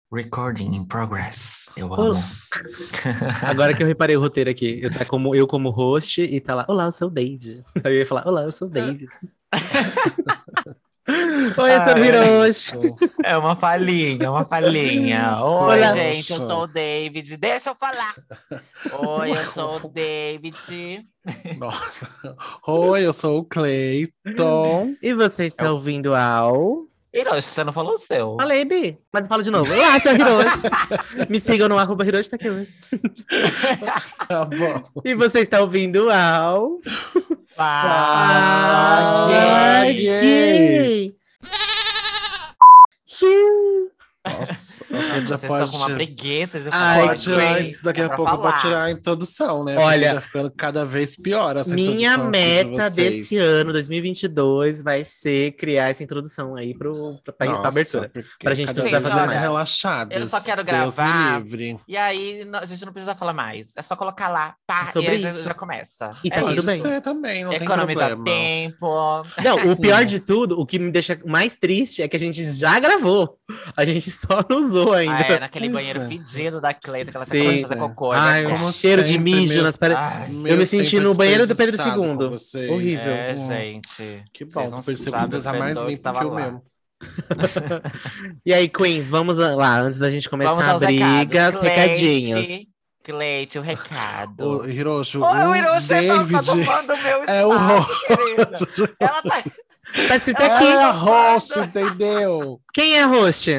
Recording in progress. Eu Ô, amo. Agora que eu reparei o roteiro aqui, eu como host e tá lá, olá, eu sou o David. Aí eu ia falar, olá, eu sou o David. Oi, eu sou o Ah, Hiroshi. é uma falhinha, é uma falhinha. Oi, Olá. gente, eu sou Nossa, o David. Deixa eu falar. Oi, eu sou o David. nossa. Oi, eu sou o Cleiton. E você está Eu... ouvindo ao... Hiroshi, você não falou o seu. Falei, Bi, mas eu falo de novo. Olá, eu sou o Hiroshi. Me sigam no @Hiroshi Takeuchi. Tá bom. E você está ouvindo ao... Fala, Fala, gay. gay. Xiu. Nossa, acho que a gente já Vocês estão pode, com uma preguiça de Ai, falar pode tirar gay. daqui É a pra pouco falar. para tirar a introdução, né? Olha, Porque tá ficando cada vez pior essa minha introdução aqui de meta vocês. desse ano, 2022, vai ser criar essa introdução aí pra Nossa, abertura. porque Pra gente não cada precisar vez fazer mais mais. relaxadas. Eu só quero Deus me gravar. livre. E aí, a gente não precisa falar mais. É só colocar lá, pá, É e sobre aí já, isso. já começa. E tá É tudo Pode bem. isso. ser também, não tem Economiza problema. tempo. Não, o Sim. pior de tudo, o que me deixa mais triste é que a gente já gravou. A gente só não usou Ah, ainda. é, naquele Pois banheiro é. fedido da Cleita, que ela tá Sim. acabando de fazer Pois é. cocô, é Ai, um verdade. Como cheiro de sempre, mijo nas paredes. Ai, Eu me senti no banheiro do Pedro desperdiçado com II. vocês. Horrível. é, gente. Que bom, Vocês tô não percebendo sabem que o tá mais fedor que limpo tava que eu lá. mesmo. E aí, Queens, vamos lá, antes da gente Vamos começar a aos recados. briga, os recadinhos. Cleite, o O recado. Hiroshi, Oi, o o Hiroshi tá David tomando o meu é o espaço, host. querida. Ela tá. Tá escrito Ela aqui. É a tá host, tomando. entendeu? Quem é host?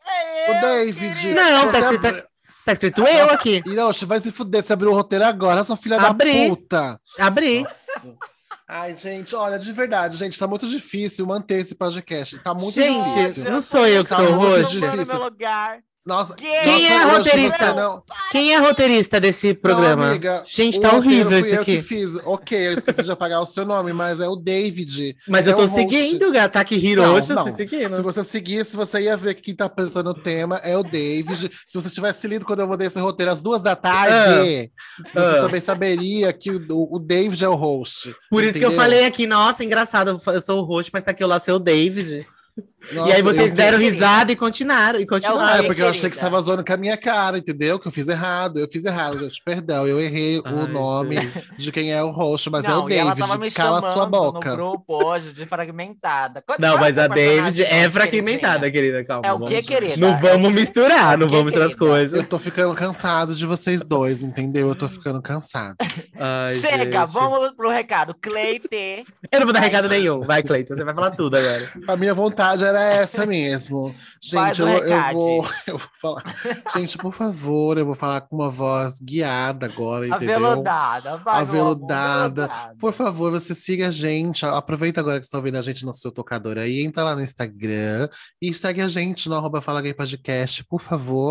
O É eu, David, querida. Não, tá você escrito, abriu... tá escrito eu aqui. Hiroshi, vai se fuder, você abriu o roteiro agora, sua filha Abri. da puta. Abri. Nossa. Ai, gente, olha, de verdade, gente, tá muito difícil manter esse podcast. Tá muito Gente, difícil. não sou eu que Tá sou o muito host. Tomando difícil. meu lugar. Nossa, Quem é Hiroshi, roteirista? você não... Quem é roteirista desse Não, programa? amiga, Gente, o tá roteiro horrível fui isso eu que aqui. fiz. Ok, eu esqueci de apagar o seu nome, mas é o David. Mas É eu tô o host. seguindo, Gataque Hiroshi, eu tô Se seguindo. você seguisse, você ia ver que quem tá apresentando o tema é o David. Se você tivesse lido quando eu mandei esse roteiro às 2 da tarde, você Ah. também saberia que o David é o host. Por isso que eu entendeu? falei aqui, nossa, engraçado, eu sou o host, mas tá aqui o lá seu David. Nossa, E aí vocês eu- deram querida. risada e continuaram, Ah, é porque eu achei querida. que você estava zoando com a minha cara, entendeu? Que eu fiz errado, gente. Perdão, eu errei o Ai, nome gente. de quem é o host, mas é o Não, e ela tava David. me Cala sua chamando no boca. grupo hoje de fragmentada. Não, Qual é mas seu a David personagem é hoje, fragmentada, queridinha? querida, calma. É o que, querida? Não É o vamos quê? misturar, É o não quê, vamos misturar as querida? coisas. Eu tô ficando cansado de vocês dois, entendeu? Eu tô ficando cansado. Ai, Chega, gente. vamos pro recado. Cleite. Eu não vou dar Vai. recado nenhum. Vai, Cleiton, você vai falar tudo agora. A minha vontade era essa mesmo. Faz Gente, o eu recado. eu vou falar. Gente, por favor, eu vou falar com uma voz guiada agora, entendeu? Aveludada. Vai, meu amor, Aveludada. aveludada. Por favor, você siga a gente. Aproveita agora que você está ouvindo a gente no seu tocador aí, entra lá no Instagram e segue a gente no @Fala Gay Podcast, por favor.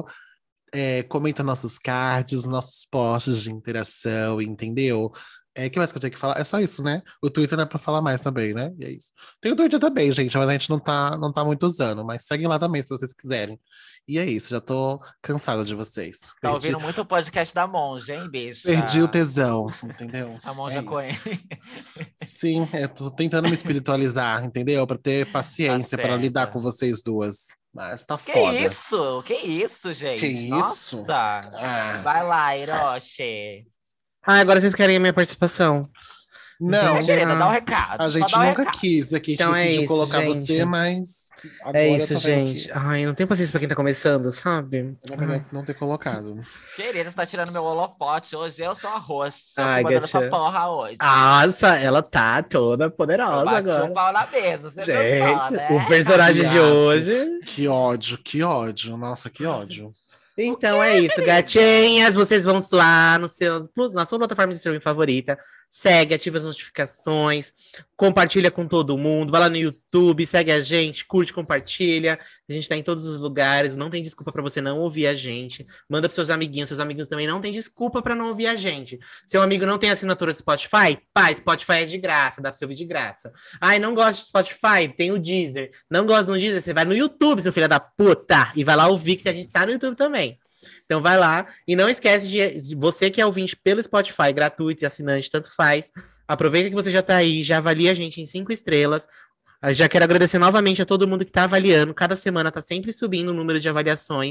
Comenta nossos cards, nossos posts de interação, entendeu? O que mais que eu tenho que falar? É só isso, né? O Twitter não é pra falar mais também, né? E é isso. Tem o Twitter também, gente, mas a gente não tá muito usando. Mas seguem lá também, se vocês quiserem. E é isso, já tô cansada de vocês. Tá Perdi, ouvindo muito o podcast da Monja, hein, bicha? perdi o tesão, entendeu? A Monja É Coen. isso. Sim, tô tentando me espiritualizar, entendeu? Pra ter paciência, pra lidar certa. com vocês duas. Mas tá Que foda. isso? Que isso, gente? Que isso? Nossa. Ah, Vai lá, Hiroshi. Ah, agora vocês querem a minha participação. não, É, querida, dá o recado. a Só gente dá o nunca recado. quis aqui, a gente Então é decidiu isso, colocar gente. você, mas agora É eu isso, tô vendo gente. que Ai, eu não tenho paciência pra quem tá começando, sabe? é melhor não ter colocado. Querida, você tá tirando meu holofote. Hoje eu sou a roxa. Eu Ai, tô mandando essa gatinha. porra hoje. Nossa, ela tá toda Eu poderosa bati agora. o pau na mesa. Você Gente, pensou, né? o personagem de Viado. hoje. Que ódio, que ódio. Nossa, que ódio. Então é isso, gatinhas. Vocês vão lá na sua plataforma de streaming favorita. Segue, ativa as notificações, compartilha com todo mundo. Vai lá no YouTube, segue a gente, curte, compartilha. A gente tá em todos os lugares. Não tem desculpa pra você não ouvir a gente. Manda pros seus amiguinhos também não tem desculpa pra não ouvir a gente. Seu amigo não tem assinatura do Spotify? Pá, Spotify é de graça, dá pra você ouvir de graça. Ai, não gosta de Spotify? Tem o Deezer. Não gosta do Deezer? Você vai no YouTube, seu filho da puta, e vai lá ouvir que a gente tá no YouTube também. Então vai lá e não esquece de você que é ouvinte pelo Spotify, gratuito e assinante, tanto faz. Aproveita que você já tá aí, já avalia a gente em 5 estrelas. Eu já quero agradecer novamente a todo mundo que tá avaliando. Cada semana tá sempre subindo o número de avaliações.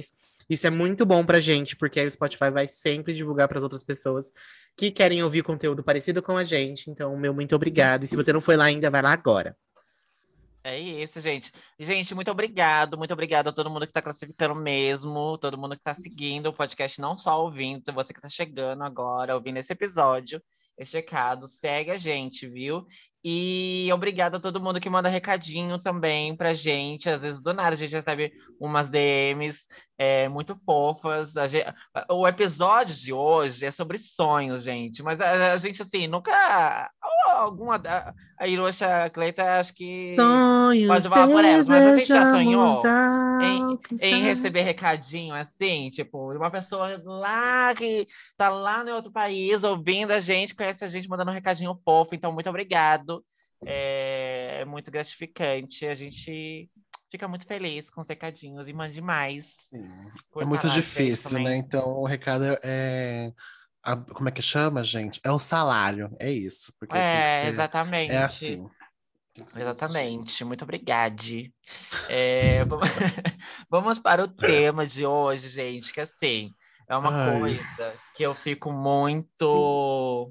Isso é muito bom pra gente, porque aí o Spotify vai sempre divulgar para as outras pessoas que querem ouvir conteúdo parecido com a gente. Então, meu muito obrigado. E se você não foi lá ainda, vai lá agora. É isso, gente. Gente, muito obrigado a todo mundo que tá classificando mesmo, todo mundo que tá seguindo o podcast, não só ouvindo, você que tá chegando agora, ouvindo esse episódio, esse recado, segue a gente, viu? E obrigado a todo mundo que manda recadinho também pra gente. Às vezes, do nada, a gente recebe umas DMs muito fofas. O episódio de hoje é sobre sonhos, gente. Mas a gente, assim, nunca. Alguma. A Hiroshi Cleita, acho que. Sonhos Pode falar por elas, mas a gente já desejamos sonhou em alcançar. receber recadinho assim, tipo, de uma pessoa lá que tá lá no outro país ouvindo a gente, conhece a gente, mandando um recadinho fofo. Então, muito obrigado. É muito gratificante. A gente fica muito feliz com os recadinhos e mande mais. Sim. É Curta muito lá, gente, difícil, né? também. Então, o recado como é que chama, gente? É o salário, é isso. Porque tem que É, ser. É exatamente. assim. Tem que ser desse jeito. Exatamente. Muito obrigada. Vamos para o tema de hoje, gente, que assim, é uma Ai, coisa que eu fico muito.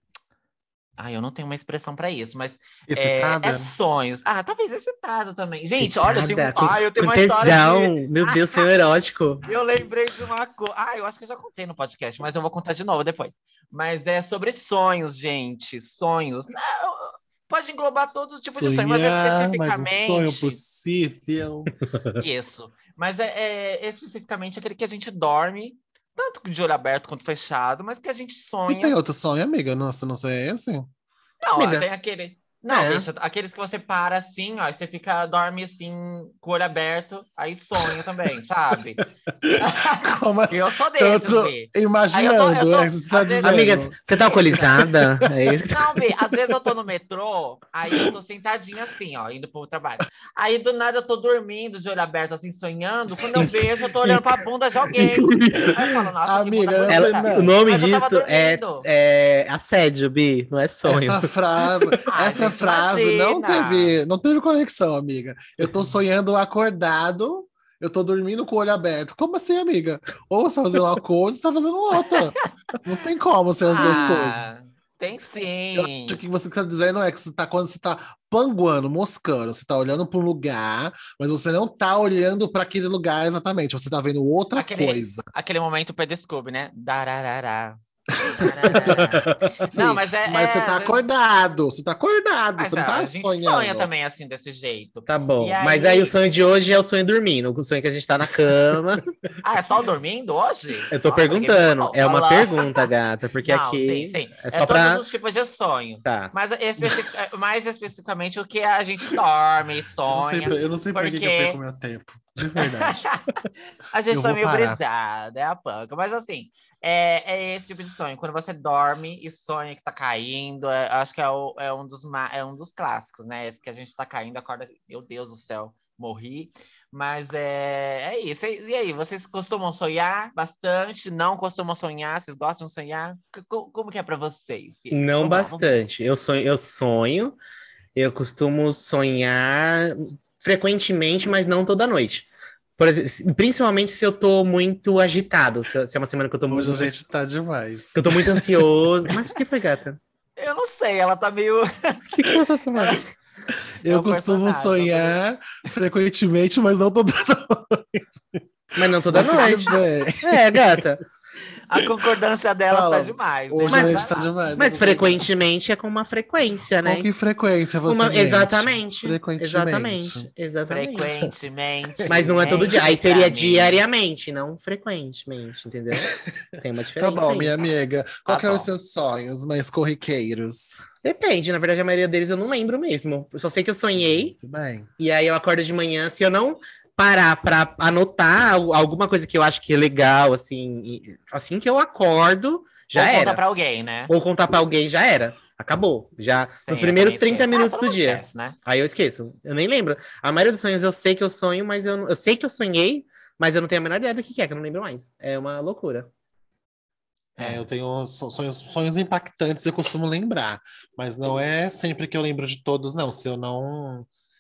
Ai, eu não tenho uma expressão para isso, mas é excitada? sonhos. Ah, talvez excitado também. Gente, olha, Excitada, eu tenho com uma história de. tesão. Meu Deus, senhor erótico. Eu lembrei de uma coisa. Eu acho que eu já contei no podcast, mas eu vou contar de novo depois. Mas é sobre sonhos, gente. Sonhos. Pode englobar todos os tipos de sonho, mas Sonhar, mas um sonho especificamente. possível. Isso. Mas é especificamente aquele que a gente dorme, tanto de olho aberto quanto fechado, mas que a gente E tem sonha. outro sonho, amiga? Nossa, não sei esse? Não, Amiga, tem aquele. Não, é. bicho, aqueles que você para assim, ó, e você fica, dorme assim, com o olho aberto, aí sonha também, sabe? Como assim? Eu sou Então eu desses, tô B. Aí imaginando, é o que você está às vezes, Amiga, dizendo. você tá alcoolizada? É isso? não, B, às vezes eu tô no metrô, aí eu tô sentadinha assim, ó, indo pro trabalho. Aí do nada eu tô dormindo de olho aberto, assim, sonhando. Quando eu vejo, eu tô olhando pra bunda de alguém. Isso. Aí eu falo, nossa, que bunda Amiga, não tem, bonita. O não. nome Mas eu tava disso dormindo. é assédio, Bi, não é sonho. Essa frase, Ah, essa gente, frase imagina. não teve conexão, amiga. Eu tô sonhando acordado, eu tô dormindo com o olho aberto. Como assim, amiga? Ou você tá fazendo uma coisa, ou você tá fazendo outra. Não tem como ser as duas coisas. Ah, tem Eu acho sim. que você está dizendo é que quando você tá panguando, moscando, você tá olhando para um lugar, mas você não tá olhando para aquele lugar exatamente, você tá vendo outra coisa. Aquele momento Pedro Scooby, né? Dararará. Dararará. Não, Sim, mas mas às vezes. você tá acordado, Mas você não a tá gente sonha sonhando. também assim, desse jeito. Tá E bom. Mas aí o aí. sonho de hoje é o sonho dormindo. O sonho que a gente tá na cama. Ah, é só dormindo hoje? Eu tô Nossa, ninguém me perguntando. contou. É uma Olá. pergunta, gata, porque Não, sim, aqui sim. é É só todos pra. os tipos de sonho. Tá. Mas mais especificamente o que a gente dorme e sonha. Eu não sei para que eu perco Porque meu tempo, de verdade. a gente Eu sonha vou meio parar. brisada, é a panca. Mas assim, é esse tipo de sonho. Quando você dorme e sonha que tá caindo, acho que é um dos clássicos, né? Esse que a gente tá caindo, acorda, meu Deus do céu, morri. Mas é isso. E aí, vocês costumam sonhar bastante? Não costumam sonhar? Vocês gostam de sonhar? Como que é pra vocês? Não Vamos lá, vamos lá. bastante. Eu costumo sonhar frequentemente, mas não toda noite. Por exemplo, principalmente se eu tô muito agitado, se é uma semana que eu tô Hoje a muito, gente tá demais. que eu tô muito ansioso. Mas o que foi, gata? Eu não sei, ela tá meio. O que ela tá Ela falando? é Eu o costumo personagem, ela tá meio. sonhar frequentemente, mas não toda Mas não toda Mas tudo noite. bem. É, gata. A concordância delas tá Fala, demais, né? hoje a Mas Mas, gente vai tá lá. demais, né, mas concordância. frequentemente é com uma frequência, Com né? que frequência você mente? Exatamente. Frequentemente. Exatamente. Exatamente. Mas Frequentemente, não é todo dia. Aí mente seria pra mim. diariamente, não frequentemente, entendeu? Tem uma Tá diferença bom, aí. minha amiga. Qual Tá que é os bom. seus sonhos mais corriqueiros? Depende, na verdade, a maioria deles eu não lembro mesmo. Eu só sei que eu sonhei, Muito bem. e aí eu acordo de manhã. Se eu não parar pra anotar alguma coisa que eu acho que é legal, assim, assim que eu acordo, Ou já conta era. pra alguém, né? Ou contar pra alguém, já era. Acabou. Já nos Sim, eu primeiros também 30 esqueço. minutos Todo do mundo dia. esquece, né? Aí eu esqueço. Eu nem lembro. A maioria dos sonhos eu sei que eu sonho, mas eu sei que eu sonhei, mas eu não tenho a menor ideia do que é, que eu não lembro mais. É uma loucura. Eu É. tenho sonhos impactantes, eu costumo lembrar, mas não é sempre que eu lembro de todos, não. Se eu não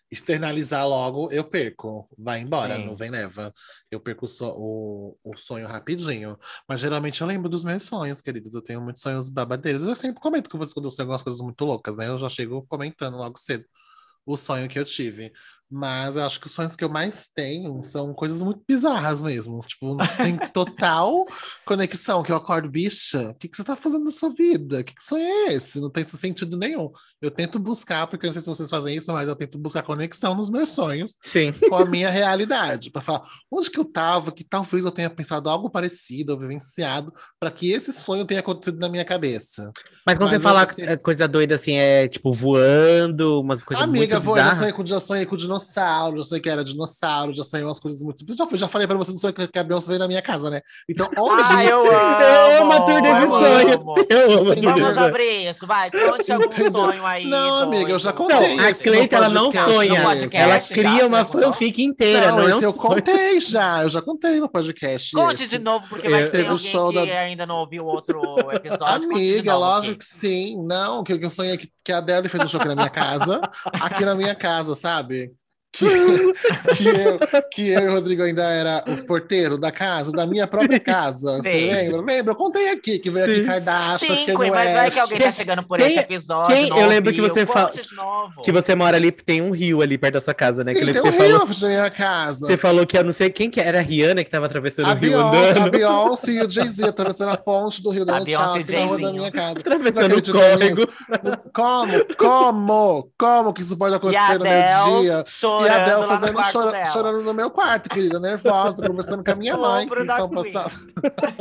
externalizar logo, eu perco. Vai embora, Sim. não vem leva. Eu perco o sonho rapidinho. Mas geralmente eu lembro dos meus sonhos, queridos. Eu tenho muitos sonhos babadeiros. Eu sempre comento com você quando eu sonho algumas coisas muito loucas, né? Eu já chego comentando logo cedo o sonho que eu tive. Mas eu acho que os sonhos que eu mais tenho são coisas muito bizarras mesmo. Tipo, tem total conexão, que eu acordo, bicha, o que você tá fazendo na sua vida? Que sonho é esse? Não tem sentido nenhum. Eu tento buscar, porque eu não sei se vocês fazem isso, mas eu tento buscar conexão nos meus sonhos Sim. com a minha realidade, para falar onde que eu tava, que talvez eu tenha pensado algo parecido, ou vivenciado, para que esse sonho tenha acontecido na minha cabeça. Mas quando você fala coisa doida assim, é tipo voando, umas coisas Amiga, muito já bizarras. sonhei com dinossauro, já sonhei que era dinossauro, já sonhei umas coisas muito. Já falei pra você do sonho que a Beyoncé veio na minha casa, né? Então, onde Ah, eu Eu amo a tour desse amo, sonho. amo. Eu amo a tour Entendeu? desse Vamos sonho. abrir isso, vai. Conte algum Entendeu? sonho aí. Não, amiga, eu já doido. contei. Não, a esse no Cleita, ela não podcast sonha. No podcast, Ela já cria uma você contou? fanfic inteira, não é um esse eu sonho. contei já, eu já contei no podcast. Conte esse. de novo, porque vai que Teve tem o alguém show que da- ainda não ouviu outro episódio. Conte de Amiga, novo lógico aqui. que sim. Não, que eu sonhei que a Adele fez um show aqui na minha casa, sabe? Que, que eu e o Rodrigo ainda era os porteiros da casa, da minha própria casa. Você Sim. lembra? Lembra? Eu contei aqui, que veio aqui Sim. Kardashian, Sim, Kanye Queen, mas vai que West. alguém tá chegando por esse episódio, não eu lembro que ouviu. você fala Conte de novo. que você mora ali, tem um rio ali perto da sua casa, né? Que Sim, eu lembro tem que um você rio falou, na frente da minha casa. você falou que eu não sei quem que era a Rihanna que tava atravessando A o rio Beyoncé, andando. e o Jay-Z atravessando a ponte do Rio, A dando tchau Beyoncé e aqui na rua da Jay-zinho. minha casa. Vocês Atravessando o acreditam nisso? córrego. Como que isso pode E a acontecer no meu Adele dia? E a chorando Adele lá no fazendo, quarto dela. chorando no meu quarto, querida, nervosa, conversando com a minha No mãe, que ombro vocês da estão Queen. passando.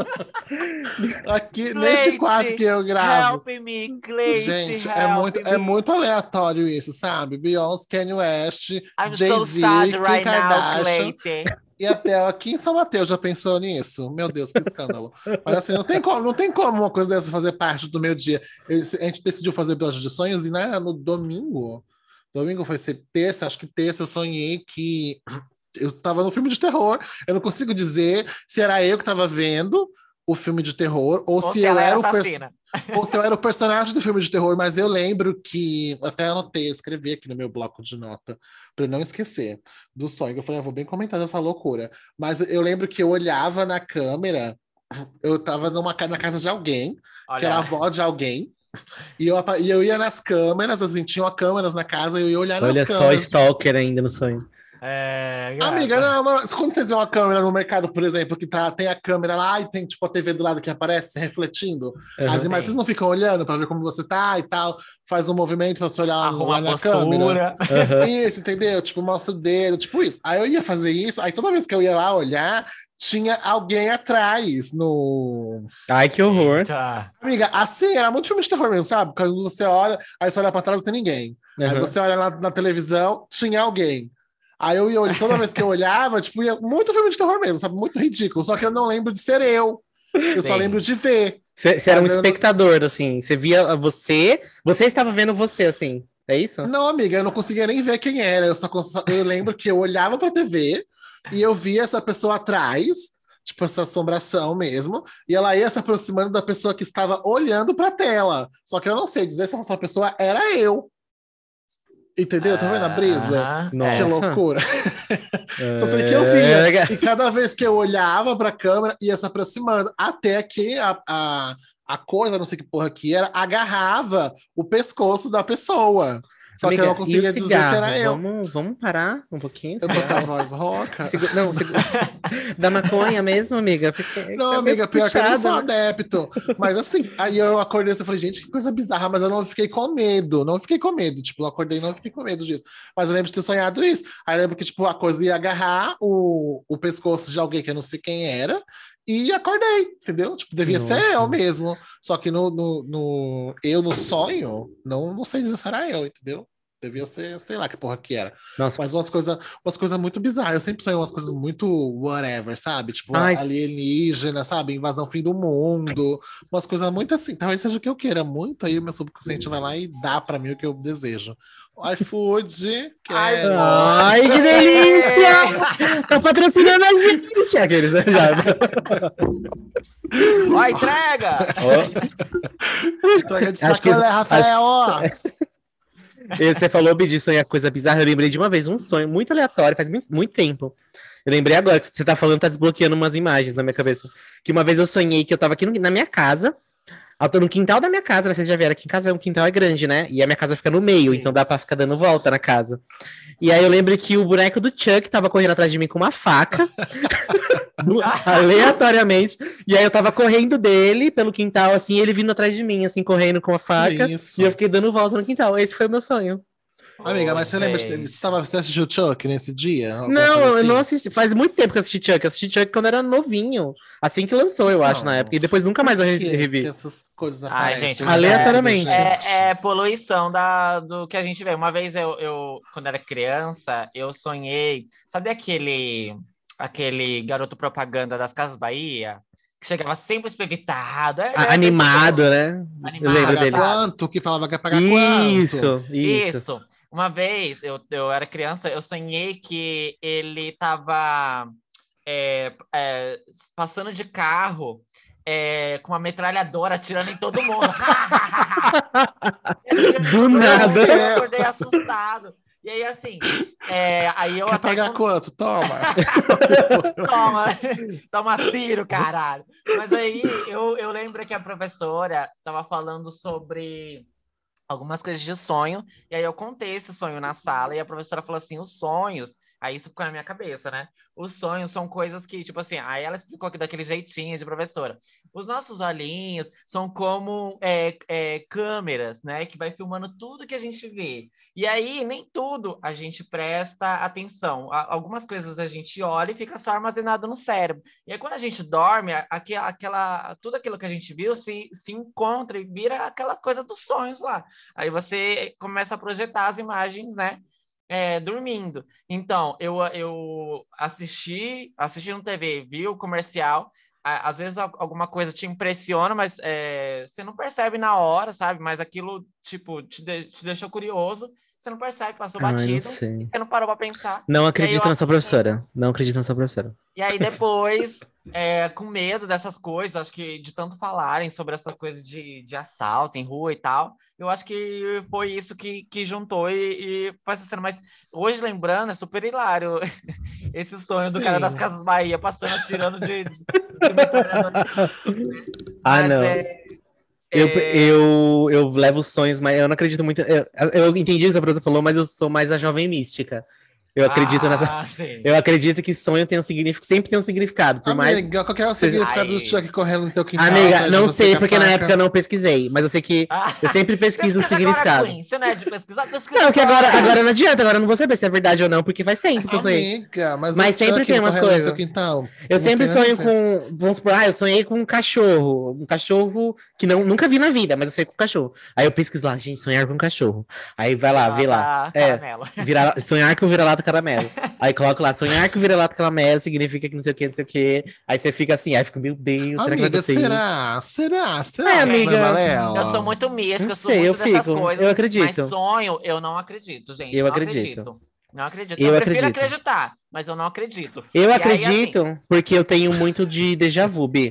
Aqui, neste quarto que eu gravo. Help me, Cleite, Gente, help é me. muito aleatório isso, sabe? Beyoncé, Kanye West, I'm so Jay-Z, sad Kim right now, Kardashian Cleite. e até aqui em São Mateus. Já pensou nisso? Meu Deus, que escândalo. Mas assim, não tem como uma coisa dessa fazer parte do meu dia. A gente decidiu fazer episódio de sonhos e no domingo foi ser terça, acho que terça eu sonhei que eu tava no filme de terror. Eu não consigo dizer se era eu que tava vendo o filme de terror ou se eu ela era assassina. ou se eu era o personagem do filme de terror, mas eu lembro que até anotei, escrevi aqui no meu bloco de nota para não esquecer do sonho. Eu falei, vou bem comentar dessa loucura. Mas eu lembro que eu olhava na câmera, eu tava na casa de alguém, que era a Olha, avó de alguém. E eu ia nas câmeras, assim, tinham câmeras na casa, e eu ia olhar nas Olha só, câmeras. stalker ainda no sonho. Amiga, não, quando vocês veem uma câmera no mercado, por exemplo, que tem a câmera lá e tem tipo a TV do lado que aparece refletindo as imagens, vocês não ficam olhando para ver como você tá e tal, faz um movimento para você olhar arruma lá a na câmera. postura. Isso, entendeu? Tipo, mostra o dedo, tipo isso. Aí eu ia fazer isso, aí toda vez que eu ia lá olhar, tinha alguém atrás no. Ai, que horror. Eita. Amiga, assim, era muito filme de terror mesmo, sabe? Quando você olha, aí você olha pra trás, não tem ninguém. Aí Uhum. você olha na televisão, tinha alguém. Aí eu ia olhar, toda vez que eu olhava, tipo, ia muito filme de terror mesmo, sabe? Muito ridículo. Só que eu não lembro de ser eu. Eu só Sim. lembro de ver. Você era um Mas eu não- espectador, assim. Você via você estava vendo você, assim. É isso? Não, amiga, eu não conseguia nem ver quem era. Eu lembro que eu olhava pra TV e eu via essa pessoa atrás, tipo essa assombração mesmo, e ela ia se aproximando da pessoa que estava olhando pra tela. Só que eu não sei dizer se essa pessoa era eu. Entendeu? Tá vendo a brisa? Aham. Que Nossa. loucura. Só sei que eu via. E cada vez que eu olhava pra câmera, ia se aproximando. Até que a coisa, não sei que porra que era, agarrava o pescoço da pessoa. Só que eu não conseguia dizer se era eu. Vamos parar um pouquinho? Eu tô com a voz rouca. Da maconha mesmo, amiga? Porque Não, tá meio amiga, pior que eu não sou puxado, né? adepto. Mas assim, aí eu acordei e falei, gente, que coisa bizarra, mas eu não fiquei com medo. Não fiquei com medo. Tipo, eu acordei e não fiquei com medo disso. Mas eu lembro de ter sonhado isso. Aí eu lembro que, tipo, a coisa ia agarrar o pescoço de alguém que eu não sei quem era. E acordei, entendeu? Tipo, devia ser Nossa. eu mesmo. Só que eu no sonho, não sei dizer se era eu, entendeu? Devia ser, sei lá que porra que era. Nossa, Mas umas coisas muito bizarras. Eu sempre sonhei umas coisas muito whatever, sabe? Tipo, Ai, alienígena, sabe? Invasão fim do mundo. Umas coisas muito assim. Talvez seja o que eu queira muito. Aí o meu subconsciente vai lá e dá pra mim o que eu desejo. O iFood, quero. Ai, que delícia! Tá patrocinando a gente! Aqueles, né, já. Ó, entrega! Ó, Traga de Acho que- sacolé, Rafael! Você falou, Bi, de sonhar coisa bizarra. Eu lembrei de uma vez, um sonho muito aleatório, faz muito tempo. Eu lembrei agora que você tá falando, tá desbloqueando umas imagens na minha cabeça. Que uma vez eu sonhei que eu tava aqui na minha casa. Eu tô no quintal da minha casa, né? Vocês já vieram aqui em casa, o quintal é grande, né? E a minha casa fica no meio, Sim. então dá pra ficar dando volta na casa. E aí eu lembro que o boneco do Chuck tava correndo atrás de mim com uma faca, aleatoriamente. E aí eu tava correndo dele pelo quintal, assim, e ele vindo atrás de mim, assim, correndo com a faca. Isso. E eu fiquei dando volta no quintal. Esse foi o meu sonho. Amiga, mas você lembra, gente. você assistiu o Chuck nesse dia? Alguma Não, coisa eu assim? não assisti. Faz muito tempo que eu assisti Chuck. Eu assisti Chuck quando era novinho. Assim que lançou, eu acho, Não. na época. E depois nunca mais eu Por que revi. que essas coisas Ai, aparecem gente, na mas aleatoriamente. cabeça da gente? É poluição do que a gente vê. Uma vez quando era criança, eu sonhei. Sabe aquele garoto propaganda das Casas Bahia? Que chegava sempre espevitado. Animado, né? Animado, Eu lembro Pagar dele. quanto? Que falava que ia pagar quanto? Isso. Isso. Uma vez, eu era criança, eu sonhei que ele tava passando de carro com uma metralhadora atirando em todo mundo. Do nada. Eu acordei assustado. E aí, assim, aí eu Quer até... pagar quanto? Toma! Toma tiro, caralho. Mas aí, eu lembro que a professora tava falando sobre algumas coisas de sonho, e aí eu contei esse sonho na sala, e a professora falou assim, os sonhos, aí isso ficou na minha cabeça, né? Os sonhos são coisas que, tipo assim, aí ela explicou aqui daquele jeitinho de professora. Os nossos olhinhos são como câmeras, né? Que vai filmando tudo que a gente vê. E aí, nem tudo a gente presta atenção. Algumas coisas a gente olha e fica só armazenado no cérebro. E aí, quando a gente dorme, tudo aquilo que a gente viu se encontra e vira aquela coisa dos sonhos lá. Aí você começa a projetar as imagens, né? Dormindo. Então, eu assisti no TV, vi o comercial, às vezes alguma coisa te impressiona, mas você não percebe na hora, sabe? Mas aquilo, tipo, te deixou curioso, você não percebe, passou batido, não sei. você não parou pra pensar. Não acredito na sua professora. Não acredito na sua professora. E aí depois, com medo dessas coisas, acho que de tanto falarem sobre essa coisa de assalto em rua e tal, eu acho que foi isso que juntou e foi essa cena. Mas hoje, lembrando, é super hilário esse sonho do cara das Casas Bahia passando, atirando de metralhadora. Mas, não. Eu levo sonhos, mas eu não acredito muito. Eu entendi o que a professora falou, mas eu sou mais a jovem mística. Eu acredito nessa. Sim. Eu acredito que sonho tem sempre tem um significado. Por mais. Amiga, qual que é o significado do Chuck correndo no teu quintal? Amiga, não sei, porque na época eu não pesquisei, mas eu sei que eu sempre pesquiso o significado. Agora, Queen. Você não é de pesquisar? Não, que agora não adianta, agora eu não vou saber se é verdade ou não, porque faz tempo que eu sonhei. Amiga, Mas sempre tem umas coisas. Eu sempre sonho com. Vamos supor, eu sonhei com um cachorro. Um cachorro que nunca vi na vida, mas eu sonhei com um cachorro. Aí eu pesquiso lá, gente, sonhar com um cachorro. Aí vai lá, vê lá. Sonhar com vira-lata caramelo. Aí coloco lá, sonhar com vira-lata caramelo significa que não sei o que, não sei o que. Aí você fica assim, aí fica, meu Deus, amiga, será? Amiga? Eu sou muito mística, eu sou sei, muito dessas coisas. Eu acredito. Mas sonho, eu não acredito, gente. Eu não acredito. Não acredito. Eu prefiro acreditar, mas eu não acredito. Eu acredito aí, assim... porque eu tenho muito de déjà vu, Bi.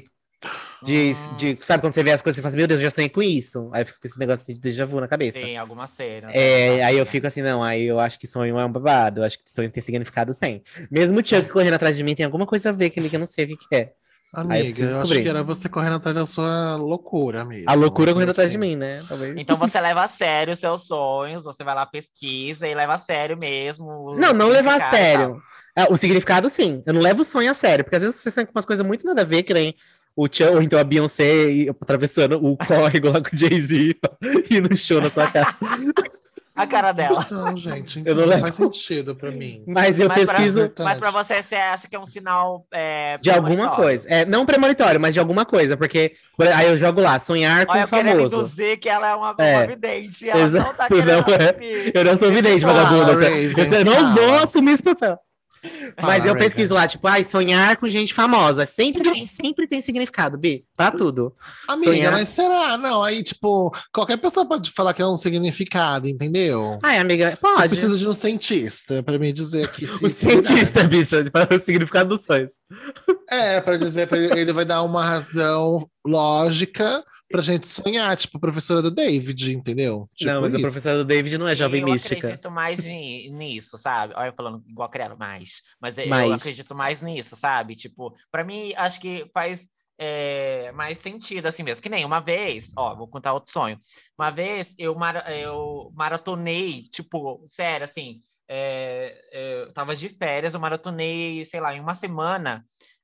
Sabe quando você vê as coisas e fala assim, meu Deus, eu já sonhei com isso. Aí fica com esse negócio de déjà vu na cabeça. Tem alguma cena. Aí eu fico assim, não, aí eu acho que sonho é um babado. Eu acho que sonho tem significado sim. Mesmo o Chuck correndo atrás de mim tem alguma coisa a ver que eu não sei o que é. Amiga, eu acho que era você correndo atrás da sua loucura mesmo. A loucura correndo atrás de mim, né? Talvez. Então você leva a sério os seus sonhos, você vai lá, pesquisa e leva a sério mesmo. Não levar a sério. O significado, sim. Eu não levo o sonho a sério, porque às vezes você sonha com umas coisas muito nada a ver, que nem o Chuck, ou então a Beyoncé atravessando o córrego lá com o Jay-Z e no show na sua casa. A cara dela. Não, gente, então não faz sentido pra mim. Mas eu pesquiso... Mas pra você acha que é um sinal de alguma coisa. Não premonitório, mas de alguma coisa. Porque aí eu jogo lá, sonhar com o famoso. Eu quero induzir que ela é uma vidente. Ela não tá querendo eu não sou vidente, vagabunda. Eu não vou assumir esse papel. Mas eu pesquiso lá, tipo, sonhar com gente famosa. Sempre tem significado, Bi. Pra tudo. Amiga, mas será? Não, aí, tipo, qualquer pessoa pode falar que é um significado, entendeu? Amiga, pode. Eu preciso de um cientista pra me dizer que... O cientista, bicha, para o significado dos sonhos. Pra dizer, ele vai dar uma razão lógica pra gente sonhar, tipo a professora do David, entendeu? Tipo não, mas a isso. professora do David não é jovem Eu mística. acredito mais nisso, sabe? Olha, eu falando igual criado, mas eu Mas- acredito mais nisso, sabe? Tipo, pra mim, acho que faz mais sentido, assim mesmo. Que nem uma vez, ó, vou contar outro sonho. Uma vez eu maratonei, tipo, sério, assim, eu tava de férias, eu maratonei, sei lá, em uma semana,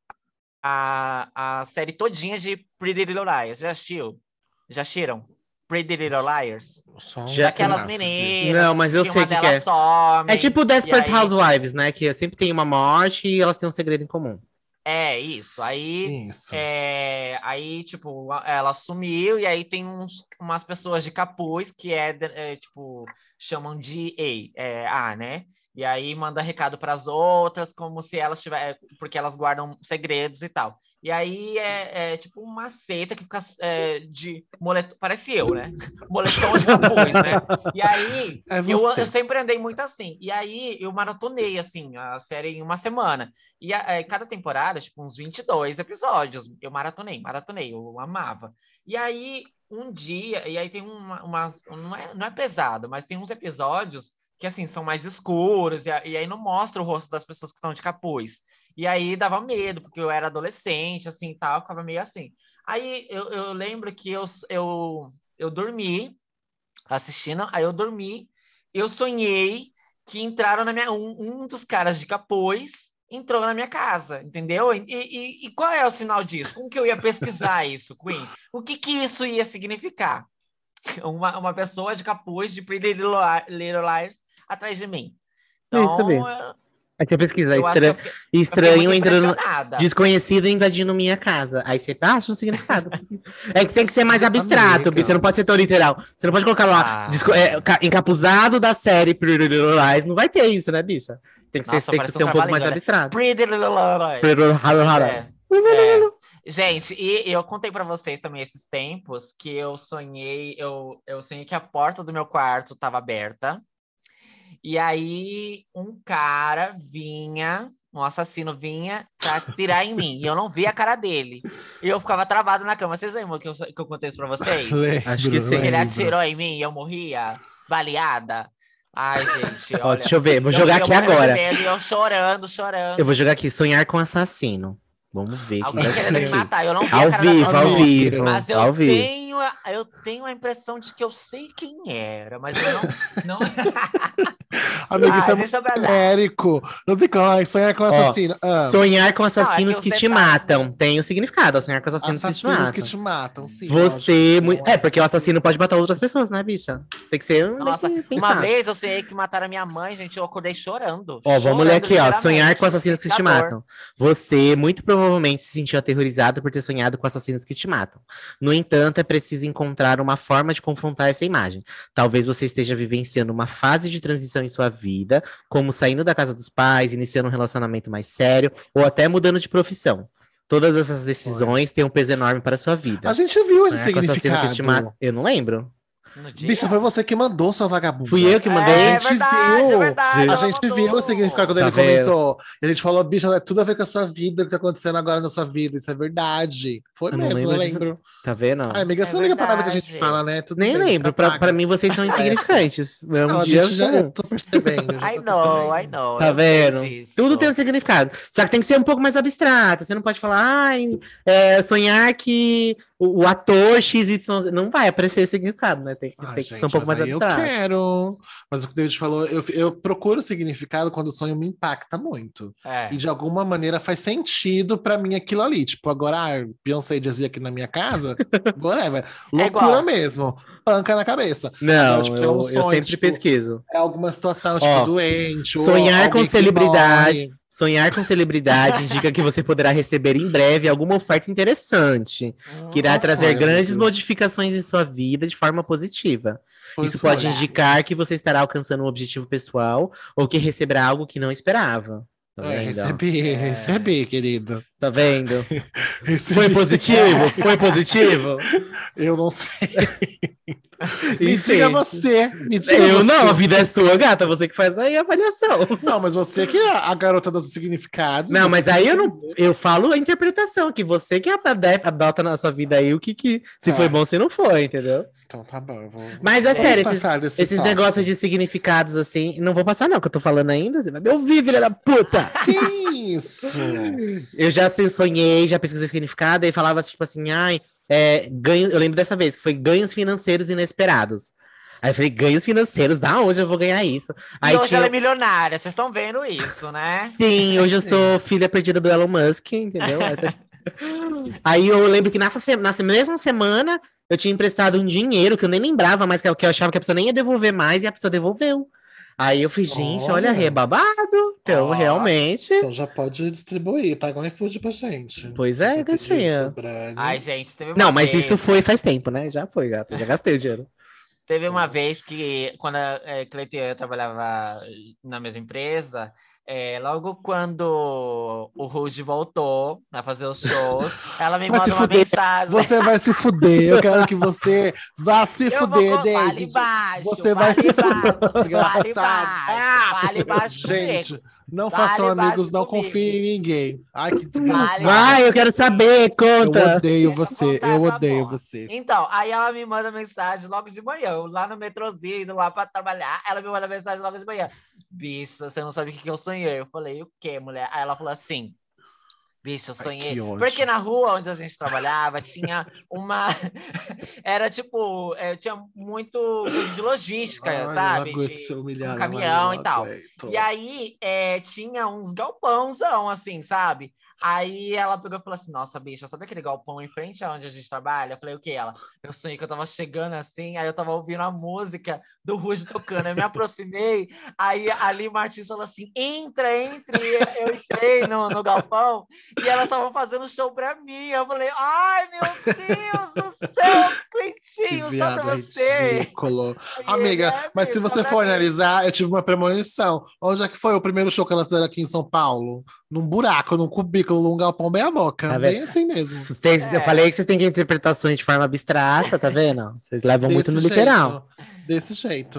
a série todinha de Pretty Little Liars. Já assistiu? Já assistiram? Pretty Little Liars? Só Já- um Daquelas pedaço aqui. meninas Não, mas eu que sei uma o que delas é. some. É tipo e Desperate aí, Housewives, né? Que sempre tem uma morte e elas têm um segredo em comum. é isso. Isso. Aí, tipo, ela sumiu e aí tem umas pessoas de capuz que tipo, chamam de A, né? E aí manda recado para as outras, como se elas tivessem, porque elas guardam segredos e tal. E aí tipo uma seita que fica de moletom, parece eu, né? Moletom de capuz, né? E aí É eu você. sempre andei muito assim. E aí eu maratonei assim a série em uma semana. E cada temporada, tipo, uns 22 episódios. Eu maratonei, eu amava. E aí, um dia, e aí tem umas. Não é pesado, mas tem uns episódios que, assim, são mais escuros, e aí não mostra o rosto das pessoas que estão de capuz. E aí dava medo, porque eu era adolescente, assim, e tal, ficava meio assim. Aí eu lembro que eu dormi assistindo, aí eu dormi, eu sonhei que entraram na minha. Um dos caras de capuz entrou na minha casa, entendeu? E qual é o sinal disso? Como que eu ia pesquisar isso, Queen? O que isso ia significar? Uma pessoa de capuz de Pretty Little Liars atrás de mim. É isso, Então, saber. Aqui eu pesquisar. eu acho que eu fiquei Estranho muito entrando. impressionada. Desconhecido invadindo minha casa. Aí você acha um significado. É que tem que ser mais abstrato, Bi. Amiga. Você não pode ser tão literal. Você não pode colocar lá encapuzado da série Pretty Little Lies. Não vai ter isso, né, bicha? Nossa, Tem que parece um ser um pouco mais trava-língua, né? abstrato. Pretty Little Liars. Pretty Little Lies. É. Gente, e eu contei pra vocês também esses tempos que eu sonhei que a porta do meu quarto tava aberta. E aí um assassino vinha pra tirar em mim. E eu não via a cara dele. E eu ficava travado na cama. Vocês lembram que eu contei isso pra vocês? Acho que sim. Ele lembro. atirou em mim e eu morria, baleada. Ai, gente, Ó, olha. deixa eu ver, vou jogar aqui morrendo de agora. medo, e eu chorando. Eu vou jogar aqui, sonhar com assassino. Vamos ver. Alguém vai querendo me ser. matar. Eu não vi Ao a cara vivo, da ao pessoa. vivo. Mas ao vivo. eu tenho a impressão de que eu sei quem era, mas eu não... Amiga, isso é muito deixa eu ver. genérico. Não tem como. Ai, sonhar com assassino. Sonhar com assassinos Não, é que que os te detalhes, matam. né? Tem o significado, sonhar com assassinos Assassinos que que te te matam. matam, sim. Você. lógico. Porque o assassino pode matar outras pessoas, né, bicha? Tem que ser. Nossa, tem que uma pensar. vez eu sei que mataram a minha mãe, gente, eu acordei chorando. Ó, vamos ler aqui, ó. Sonhar com assassinos que te literalmente, matam. Você muito provavelmente se sentiu aterrorizado por ter sonhado com assassinos que te matam. No entanto, é preciso encontrar uma forma de confrontar essa imagem. Talvez você esteja vivenciando uma fase de transição em sua vida, como saindo da casa dos pais, iniciando um relacionamento mais sério, ou até mudando de profissão. Todas essas decisões têm um peso enorme para a sua vida. A gente viu esse Sonhar com assassino que te significado. mata. Eu não lembro. No dia? Bicha, foi você que mandou, sua vagabunda. Fui eu que mandei. É A gente verdade, viu. é verdade. A ela gente mandou. viu o significado quando Tá ele vendo? comentou. E a gente falou, bicha, é tudo a ver com a sua vida, o que tá acontecendo agora na sua vida. Isso é verdade. Foi Eu não mesmo, lembro eu disso. lembro. Tá vendo? Ai, amiga, você não liga pra nada que a gente fala, né? Tudo Nem bem, lembro. você Pra apaga. mim, vocês são insignificantes. É um Não, a dia gente já, comum. eu tô percebendo. I know. Tá eu sei vendo? disso. Tudo tem um significado. Só que tem que ser um pouco mais abstrato. Você não pode falar, sonhar que o ator XY. Não vai aparecer esse significado, né? Tem que ser um pouco mais abstrato. Eu quero. Mas o que o David falou, eu procuro significado quando o sonho me impacta muito. É. E de alguma maneira faz sentido pra mim aquilo ali. Tipo, agora Beyoncé dizia aqui na minha casa, whatever. Loucura igual. mesmo. Panca na cabeça. Não, Agora, tipo, é um eu sonho, sempre tipo, pesquiso. É alguma situação, tipo, Ó, doente. ou sonhar alguém com que celebridade. morre. Sonhar com celebridade indica que você poderá receber em breve alguma oferta interessante, que irá trazer Ai, grandes amigo. modificações em sua vida de forma positiva. Pois Isso pode foi. indicar que você estará alcançando um objetivo pessoal ou que receberá algo que não esperava. Tá vendo? Recebi, querido. Tá vendo? Recebi. Foi positivo? Foi positivo? Eu não sei. Me diga você. Me diga Eu você. não, a vida é sua, gata. Você que faz aí a avaliação. Não, mas você que é a garota dos significados. Não, você mas tem aí que eu não. dizer. Eu falo a interpretação, que você que adota na sua vida aí o que se Tá. foi bom, se não foi, entendeu? Então tá bom, eu vou. Mas é vamos sério, passar desse esses tópico. negócios de significados assim, não vou passar, não, que eu tô falando ainda. Você vai me ouvir, filha da puta! Que isso? Eu já sonhei, já pesquisei significado, e falava tipo assim, ai, ganho, eu lembro dessa vez, que foi ganhos financeiros inesperados. Aí eu falei, ganhos financeiros, da onde eu vou ganhar isso? Aí E hoje tinha... ela é milionária, vocês estão vendo isso, né? Sim, hoje eu sou filha perdida do Elon Musk, entendeu? Aí eu lembro que nessa mesma semana eu tinha emprestado um dinheiro que eu nem lembrava mais, que eu achava que a pessoa nem ia devolver mais, e a pessoa devolveu. Aí eu falei, gente, olha, Olha. rebabado. Então, Ó. realmente. Então já pode distribuir, paga um iFood pra gente. Pois é, Você pediu gatinha. sobrando. Ai, gente, teve uma Não, mas vez. isso foi faz tempo, né? Já foi, gata. Já gastei o dinheiro. Teve uma Nossa. vez que, quando a Cleiton e eu trabalhava na mesma empresa, logo quando o Ruge voltou a fazer os shows, ela me Vai se manda uma fuder. mensagem. Você vai se fuder. Eu quero que você vá se Eu fuder, vou fale David. baixo, Você vai fale se fuder, baixo, fale desgraçado. baixo, fale baixo Gente, comigo. não Fale façam amigos, baixo não comigo. confiem em ninguém. Ai, que Fale desgraçado. Vai, eu quero saber, Eu conta. odeio Deixa eu você, contar eu essa odeio porra. você. Então, aí ela me manda mensagem logo de manhã, eu lá no metrozinho, indo lá pra trabalhar, ela me manda mensagem logo de manhã. Bicho, você não sabe o que eu sonhei. Eu falei, o quê, mulher? Aí ela falou assim, bicho, eu Ai, sonhei. que ódio. Porque na rua onde a gente trabalhava tinha uma. Era tipo, tinha muito coisa de logística, Ai, eu não sabe? aguento ser Com humilhada, caminhão mas e eu tal. aguento. E aí tinha uns galpãozão, assim, sabe? Aí ela pegou e falou assim: Nossa, bicha, sabe aquele galpão em frente aonde a gente trabalha? Eu falei, o que? Ela, eu sonhei que eu tava chegando assim, aí eu tava ouvindo a música do Ruge tocando. Eu me aproximei, aí ali Martins falou assim: entra, entre. Eu entrei no galpão e elas estavam fazendo show pra mim. Eu falei, ai, meu Deus do céu, Que Cleitinho, só pra viada você. ridículo. Aí Amiga, ele, mas se bicho, só você pra for mim. analisar, eu tive uma premonição. Onde é que foi o primeiro show que elas fizeram aqui em São Paulo? Num buraco, num cubículo, num galpão bem a boca. Tá Bem vendo? assim mesmo. Eu falei que vocês têm que interpretações de forma abstrata, tá vendo? Vocês levam muito no literal. Desse jeito.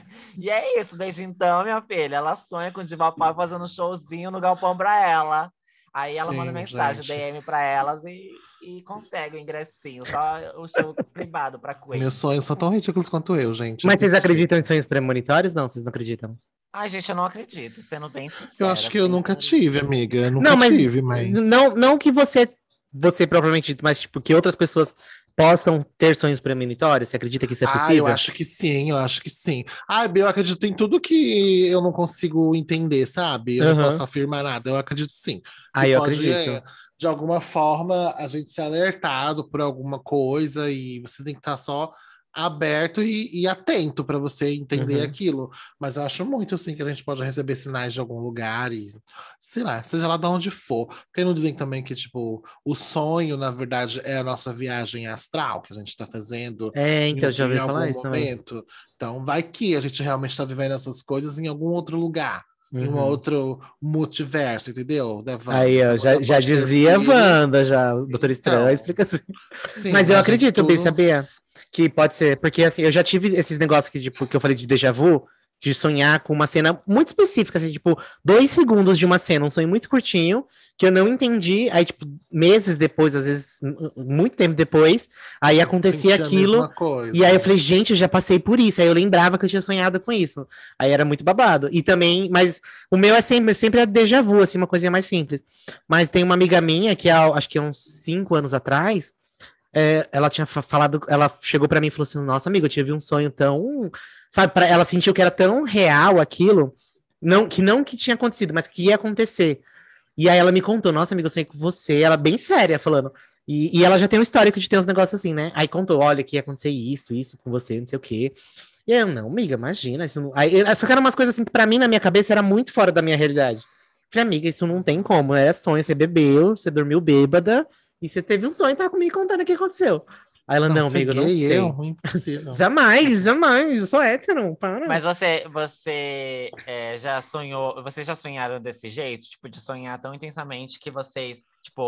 E é isso, desde então, minha filha, ela sonha com o Diva Pau fazendo um showzinho no galpão pra ela. Aí ela manda Sim, mensagem, gente. DM pra elas e consegue o ingressinho, só o show privado pra Queen. Meus sonhos são tão ridículos quanto eu, gente. Mas vocês Desse acreditam em jeito. sonhos premonitórios? Não, vocês não acreditam. Ai, gente, eu não acredito, sendo bem sincera. Eu acho que eu nunca sincera. tive, amiga. Eu nunca Não, mas tive, mas. não que você propriamente dito, mas tipo que outras pessoas possam ter sonhos premonitórios. Você acredita que isso é Ah, possível? eu acho que sim, eu acho que sim. Ah, eu acredito em tudo que eu não consigo entender, sabe? Eu não posso afirmar nada, eu acredito sim. Ah, Que eu pode, acredito. de alguma forma, a gente ser alertado por alguma coisa e você tem que estar só aberto e atento para você entender aquilo. Mas eu acho muito, assim, que a gente pode receber sinais de algum lugar e, sei lá, seja lá de onde for. Porque não dizem também que, tipo, o sonho, na verdade, é a nossa viagem astral que a gente está fazendo Então, já em ouvi falar algum isso também. momento. Então, vai que a gente realmente está vivendo essas coisas em algum outro lugar, em um outro multiverso, entendeu? Da Wanda. Aí, ó, já Pode ser dizia filhos. Wanda, já, o Doutor Estranho Então, explica assim. sim, Mas eu é acredito, Bi, tudo. sabia? Que pode ser, porque assim, eu já tive esses negócios que, tipo, que eu falei de déjà vu, de sonhar com uma cena muito específica, assim, tipo, 2 segundos de uma cena, um sonho muito curtinho, que eu não entendi, aí, tipo, meses depois, às vezes, muito tempo depois, aí acontecia Sentir a aquilo, mesma coisa. e aí eu falei, gente, eu já passei por isso, aí eu lembrava que eu tinha sonhado com isso, aí era muito babado, e também, mas o meu é sempre é déjà vu, assim, uma coisinha mais simples, mas tem uma amiga minha, que acho que há uns 5 anos atrás, ela tinha falado, ela chegou pra mim e falou assim, nossa, amiga, eu tive um sonho tão, sabe, ela sentiu que era tão real aquilo, não que tinha acontecido, mas que ia acontecer. E aí ela me contou, nossa, amiga, eu sonhei com você, ela bem séria, falando, e ela já tem um histórico de ter uns negócios assim, né? Aí contou, olha, que ia acontecer isso com você, não sei o quê. E aí eu, não, amiga, imagina, isso não... Aí, só que eram umas coisas assim que pra mim, na minha cabeça, era muito fora da minha realidade. Falei, amiga, isso não tem como, é sonho, você bebeu, você dormiu bêbada, e você teve um sonho e tava comigo contando o que aconteceu. Aí ela, não, amigo, eu não sei. Impossível. Jamais, eu sou hétero, para. Mas você já sonhou, vocês já sonharam desse jeito? Tipo, de sonhar tão intensamente que vocês, tipo,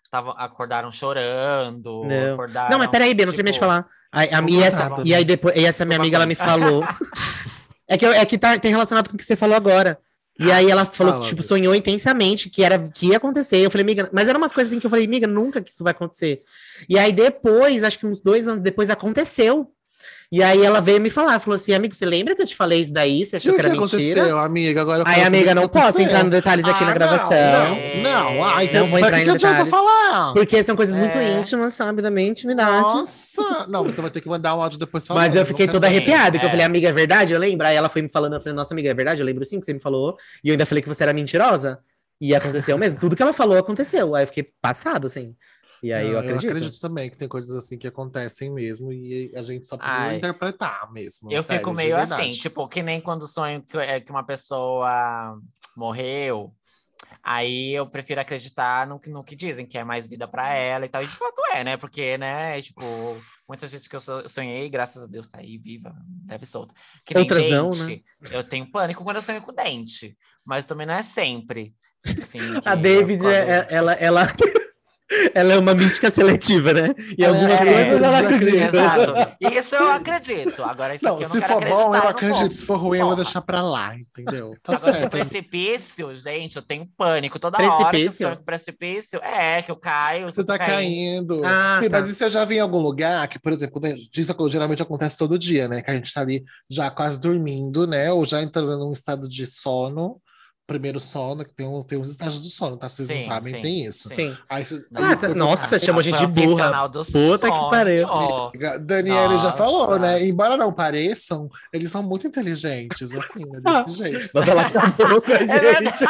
acordaram chorando, Não. acordaram. Não, mas peraí, Bia, não terminei de tipo, falar. Nada, E aí depois, e essa minha Desculpa, amiga, ela me mãe. falou. Tem relacionado com o que você falou agora. E aí ela falou que, Fala, tipo, Bia. sonhou intensamente que ia acontecer. Eu falei, amiga, mas eram umas coisas assim que eu falei, amiga, nunca que isso vai acontecer. E aí depois, acho que uns 2 anos depois, aconteceu. E aí ela veio me falar, falou assim, amigo, você lembra que eu te falei isso daí? Você E achou o que que era mentira? aconteceu, amiga? Agora eu Aí, quero saber amiga, o que não posso aconteceu. entrar em detalhes aqui na gravação. Não. Ai, Não vou pra entrar que em que adianta detalhes. falar? Porque são coisas muito É. íntimas, sabe, da minha intimidade. Nossa! Não, então vai ter que mandar um áudio depois falando. Mas eu fiquei não toda quero saber. arrepiada, que eu É. falei, amiga, é verdade? Eu lembro. Aí ela foi me falando, eu falei, nossa, amiga, é verdade? Eu lembro sim que você me falou. E eu ainda falei que você era mentirosa. E aconteceu mesmo. Tudo que ela falou aconteceu. Aí eu fiquei passado, assim. E aí eu Não, acredito. também que tem coisas assim que acontecem mesmo e a gente só precisa Ai. interpretar mesmo. Eu sério, fico de meio verdade. assim, tipo, que nem quando sonho que uma pessoa morreu. Aí eu prefiro acreditar no que dizem, que é mais vida pra ela e tal. E de fato é, né? Porque, né, tipo, muita gente que eu sonhei, graças a Deus, tá aí viva, leve e solta. Que nem Outras não, né? dente. Eu tenho pânico quando eu sonho com dente. Mas também não é sempre. Tipo assim, que A David, ela é uma mística seletiva, né? E Ela é algumas a coisas coisa ela acredita. Exato. Isso eu acredito. Agora, isso aqui Não, eu não se quero for bom, eu acreditar, não acredito. vou. Se for ruim, eu vou Porra. deixar pra lá, entendeu? Tá Agora, com certo. precipício, gente, eu tenho pânico. Toda hora que eu Precipício? sonho com precipício, que eu caio, Você eu tô tá caindo. Ah, Fih, tá. mas e você já viu em algum lugar que, por exemplo, isso geralmente acontece todo dia, né? Que a gente tá ali já quase dormindo, né? Ou já entrando num estado de sono. Primeiro sono, que tem uns estágios do sono, tá? Vocês não Sim, sabem, sim, tem isso. sim. Sim. Aí o Não. corpo Nossa, cai. chamou a gente de burra. Profissional do Puta que pariu. sonho. Daniela já falou, né? Nossa. Embora não pareçam, eles são muito inteligentes, assim, né? Desse jeito. Nossa, ela acabou com a É gente. verdade.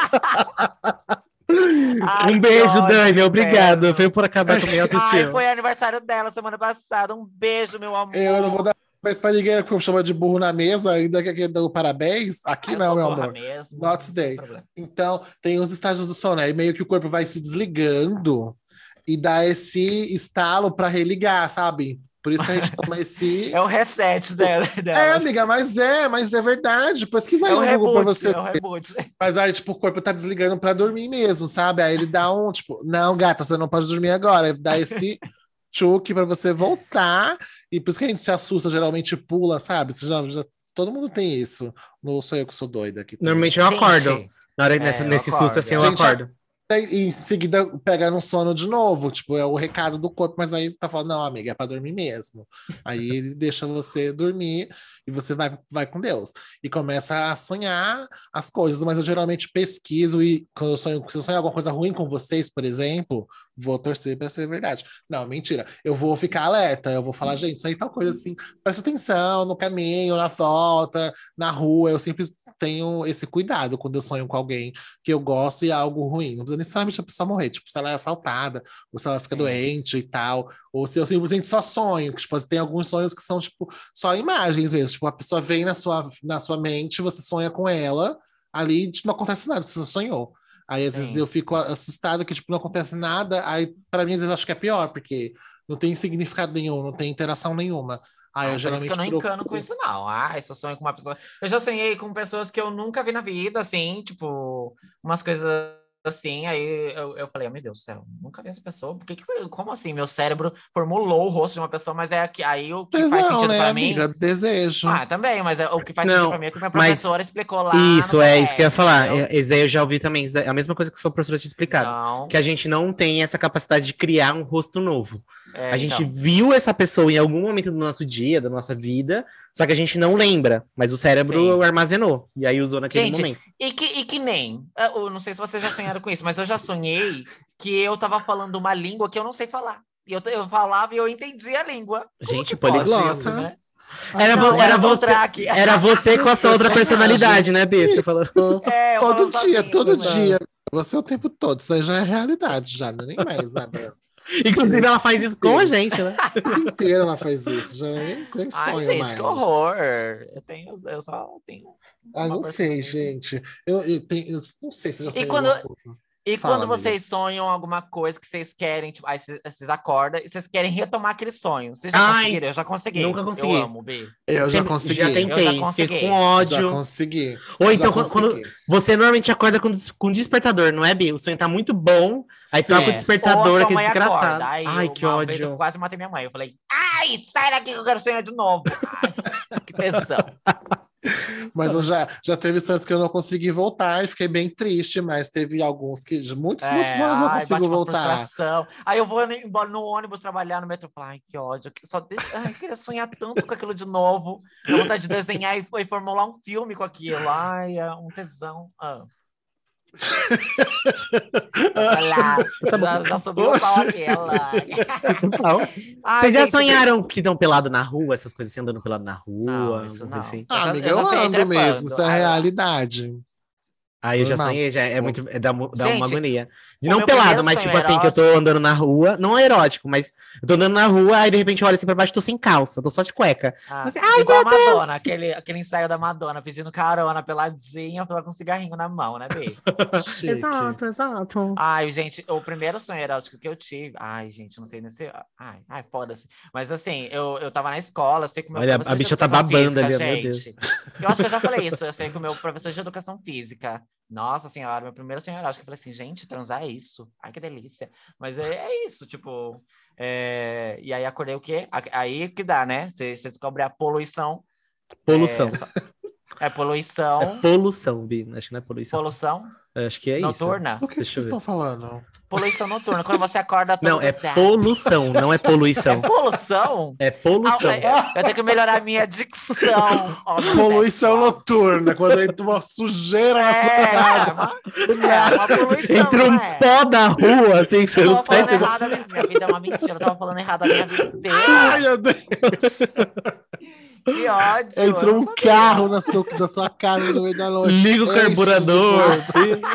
Ai, Um que beijo, ódio, Dani. Obrigado. inferno. Foi por acabar com a minha Ai, autoestima. foi aniversário dela semana passada. Um beijo, meu amor. Eu não vou dar mais pra ninguém que chama de burro na mesa, ainda que dou parabéns. Aqui Eu não, sou meu burra amor. mesmo. Not Não tem today. problema. Então, tem os estágios do sono, aí meio que o corpo vai se desligando e dá esse estalo pra religar, sabe? Por isso que a gente toma esse. É o reset dela. Amiga, mas é verdade. Pesquisa aí É o no Google pra reboot. você. É o reboot. Mas aí, tipo, o corpo tá desligando pra dormir mesmo, sabe? Aí ele dá um, tipo, não, gata, você não pode dormir agora. Aí dá esse tchuque pra você voltar. E por isso que a gente se assusta, geralmente pula, sabe? Todo mundo tem isso. Não sou eu que sou doida aqui. Normalmente eu acordo. Na hora, eu nesse acordo, susto, assim, eu Gente, acordo. E em seguida pega no sono de novo, tipo, é o recado do corpo, mas aí tá falando, não, amiga, é pra dormir mesmo. Aí ele deixa você dormir e você vai com Deus. E começa a sonhar as coisas, mas eu geralmente pesquiso e quando se eu sonho alguma coisa ruim com vocês, por exemplo, vou torcer pra ser verdade. Não, mentira. Eu vou ficar alerta, eu vou falar, gente, isso aí tá coisa assim, presta atenção no caminho, na volta, na rua, eu sempre tenho esse cuidado quando eu sonho com alguém que eu gosto e é algo ruim. Não precisa necessariamente a pessoa morrer, tipo, se ela é assaltada, ou se ela fica doente e tal, ou se eu simplesmente só sonho, que, tipo, tem alguns sonhos que são, tipo, só imagens mesmo, tipo, a pessoa vem na sua mente, você sonha com ela, ali tipo, não acontece nada, você só sonhou. Aí, às vezes, eu fico assustado que, tipo, não acontece nada, aí, pra mim, às vezes, eu acho que é pior, porque não tem significado nenhum, não tem interação nenhuma. Aí, por isso que eu não encano com isso, não. Se eu sonho com uma pessoa... Eu já sonhei com pessoas que eu nunca vi na vida, assim, tipo, umas coisas assim, aí eu falei, meu Deus do céu, nunca vi essa pessoa, como assim? Meu cérebro formulou o rosto de uma pessoa, mas aí o que faz sentido pra mim... amiga? Desejo. Também, mas o que faz sentido pra mim é que minha mas professora explicou lá Isso, no isso que eu ia colégio, falar. entendeu? Esse aí eu já ouvi também. A mesma coisa que sua professora tinha explicado. Então, Que a gente não tem essa capacidade de criar um rosto novo. A gente então. viu essa pessoa em algum momento do nosso dia, da nossa vida, só que a gente não lembra, mas o cérebro Sim. armazenou e aí usou naquele Gente, momento. e que nem, eu não sei se vocês já sonharam com isso, mas eu já sonhei que eu tava falando uma língua que eu não sei falar. E eu falava e eu entendia a língua. Como Gente, que pode poliglota. isso, né? Era você com a sua outra personalidade, né, Bia? Você falou. Eu Todo falo dia, sozinho, todo né? dia. Você o tempo todo. Isso aí já é realidade, já. Não é nem mais nada. Inclusive, ela faz isso com a gente, né? O tempo inteiro ela faz isso. Já nem Ai, sonho gente, mais. que horror. Eu só tenho Ah, uma não sei, personalidade. gente. Eu não sei se eu já E sonhei quando- alguma coisa. E Fala, quando amiga. vocês sonham alguma coisa que vocês querem, tipo, aí vocês acordam e vocês querem retomar aquele sonho. Vocês já Ai, conseguiram? Eu já consegui. nunca consegui. Eu amo, B. Eu já Já consegui. Eu já tentei, fiquei consegui. com Já ódio. consegui. Ou Já então, quando consegui. você normalmente acorda com despertador, não é, Bi? O sonho tá muito bom, aí Sim. troca o Ou a despertador, sua aquele mãe desgraçado. acorda. Aí Ai, que uma vez eu ódio. quase matei minha mãe. Eu falei, ai, sai daqui que eu quero sonhar de novo. Ai, que tesão. Mas eu já teve sonhos que eu não consegui voltar e fiquei bem triste, mas teve alguns que muitos sonhos eu Ai, bate consigo uma voltar. frustração. Aí eu vou embora no ônibus trabalhar no metrô e falo, ai, que ódio. Só deixa... Ai, eu queria sonhar tanto com aquilo de novo. Dá vontade de desenhar e formular um filme com aquilo. Ai, é um tesão. Olha lá, já subiu o pau Oxe. aqui. Olha lá. Não. Ai, Vocês já gente, sonharam que estão pelado na rua, essas coisas assim, andando pelado na rua? Não, isso alguma coisa não. assim? Ah, amiga, eu já eu sonhei ando trepando. mesmo, isso é Ai, realidade. Aí eu já Normal. sonhei, já é muito. Dá uma Gente, agonia. De o não meu pelado, primeiro mas sonho tipo assim, que eu tô andando na rua. Não é erótico, mas eu tô andando na rua, aí de repente eu olho assim pra baixo, tô sem calça, tô só de cueca. Assim, ai, igual a meu Deus! Madonna, aquele ensaio da Madonna pedindo carona peladinha, com um cigarrinho na mão, né, Bê? Chique. Exato, exato. Ai, gente, o primeiro sonho erótico que eu tive. Ai, gente, não sei nesse. Ai, foda-se. Mas assim, eu tava na escola, eu sei que o meu Olha, professor a de bicha tá educação babando física, ali, meu Deus. gente. Eu acho que eu já falei isso. Eu sei que o meu professor de educação física. Nossa senhora, meu primeiro sonho erótico. Eu falei assim, gente, transar é isso. Ai, que delícia. Mas é isso, tipo. E aí acordei o quê? Aí que dá, né? Você descobre a poluição. Poluição. Poluição. Poluição, Bi. Acho que não é poluição. Poluição Acho que é noturna. Do que Deixa eu vocês ver. estão falando? Poluição noturna. Quando você acorda todo Não, é gozado. poluição, não é É poluição. poluição? É poluição. Eu tenho que melhorar a minha dicção. Poluição noturna, quando entra uma sujeira na sua casa. Uma poluição, Entre um não é? pó da rua, assim, que você Eu não tava tá falando entendendo. errado, minha vida é uma mentira. Eu tava falando errado a minha vida inteira. Ai, meu Deus. Que ódio. Entra eu não um sabia. carro na sua casa no meio da noite. Liga o enche de carburador. fumaça.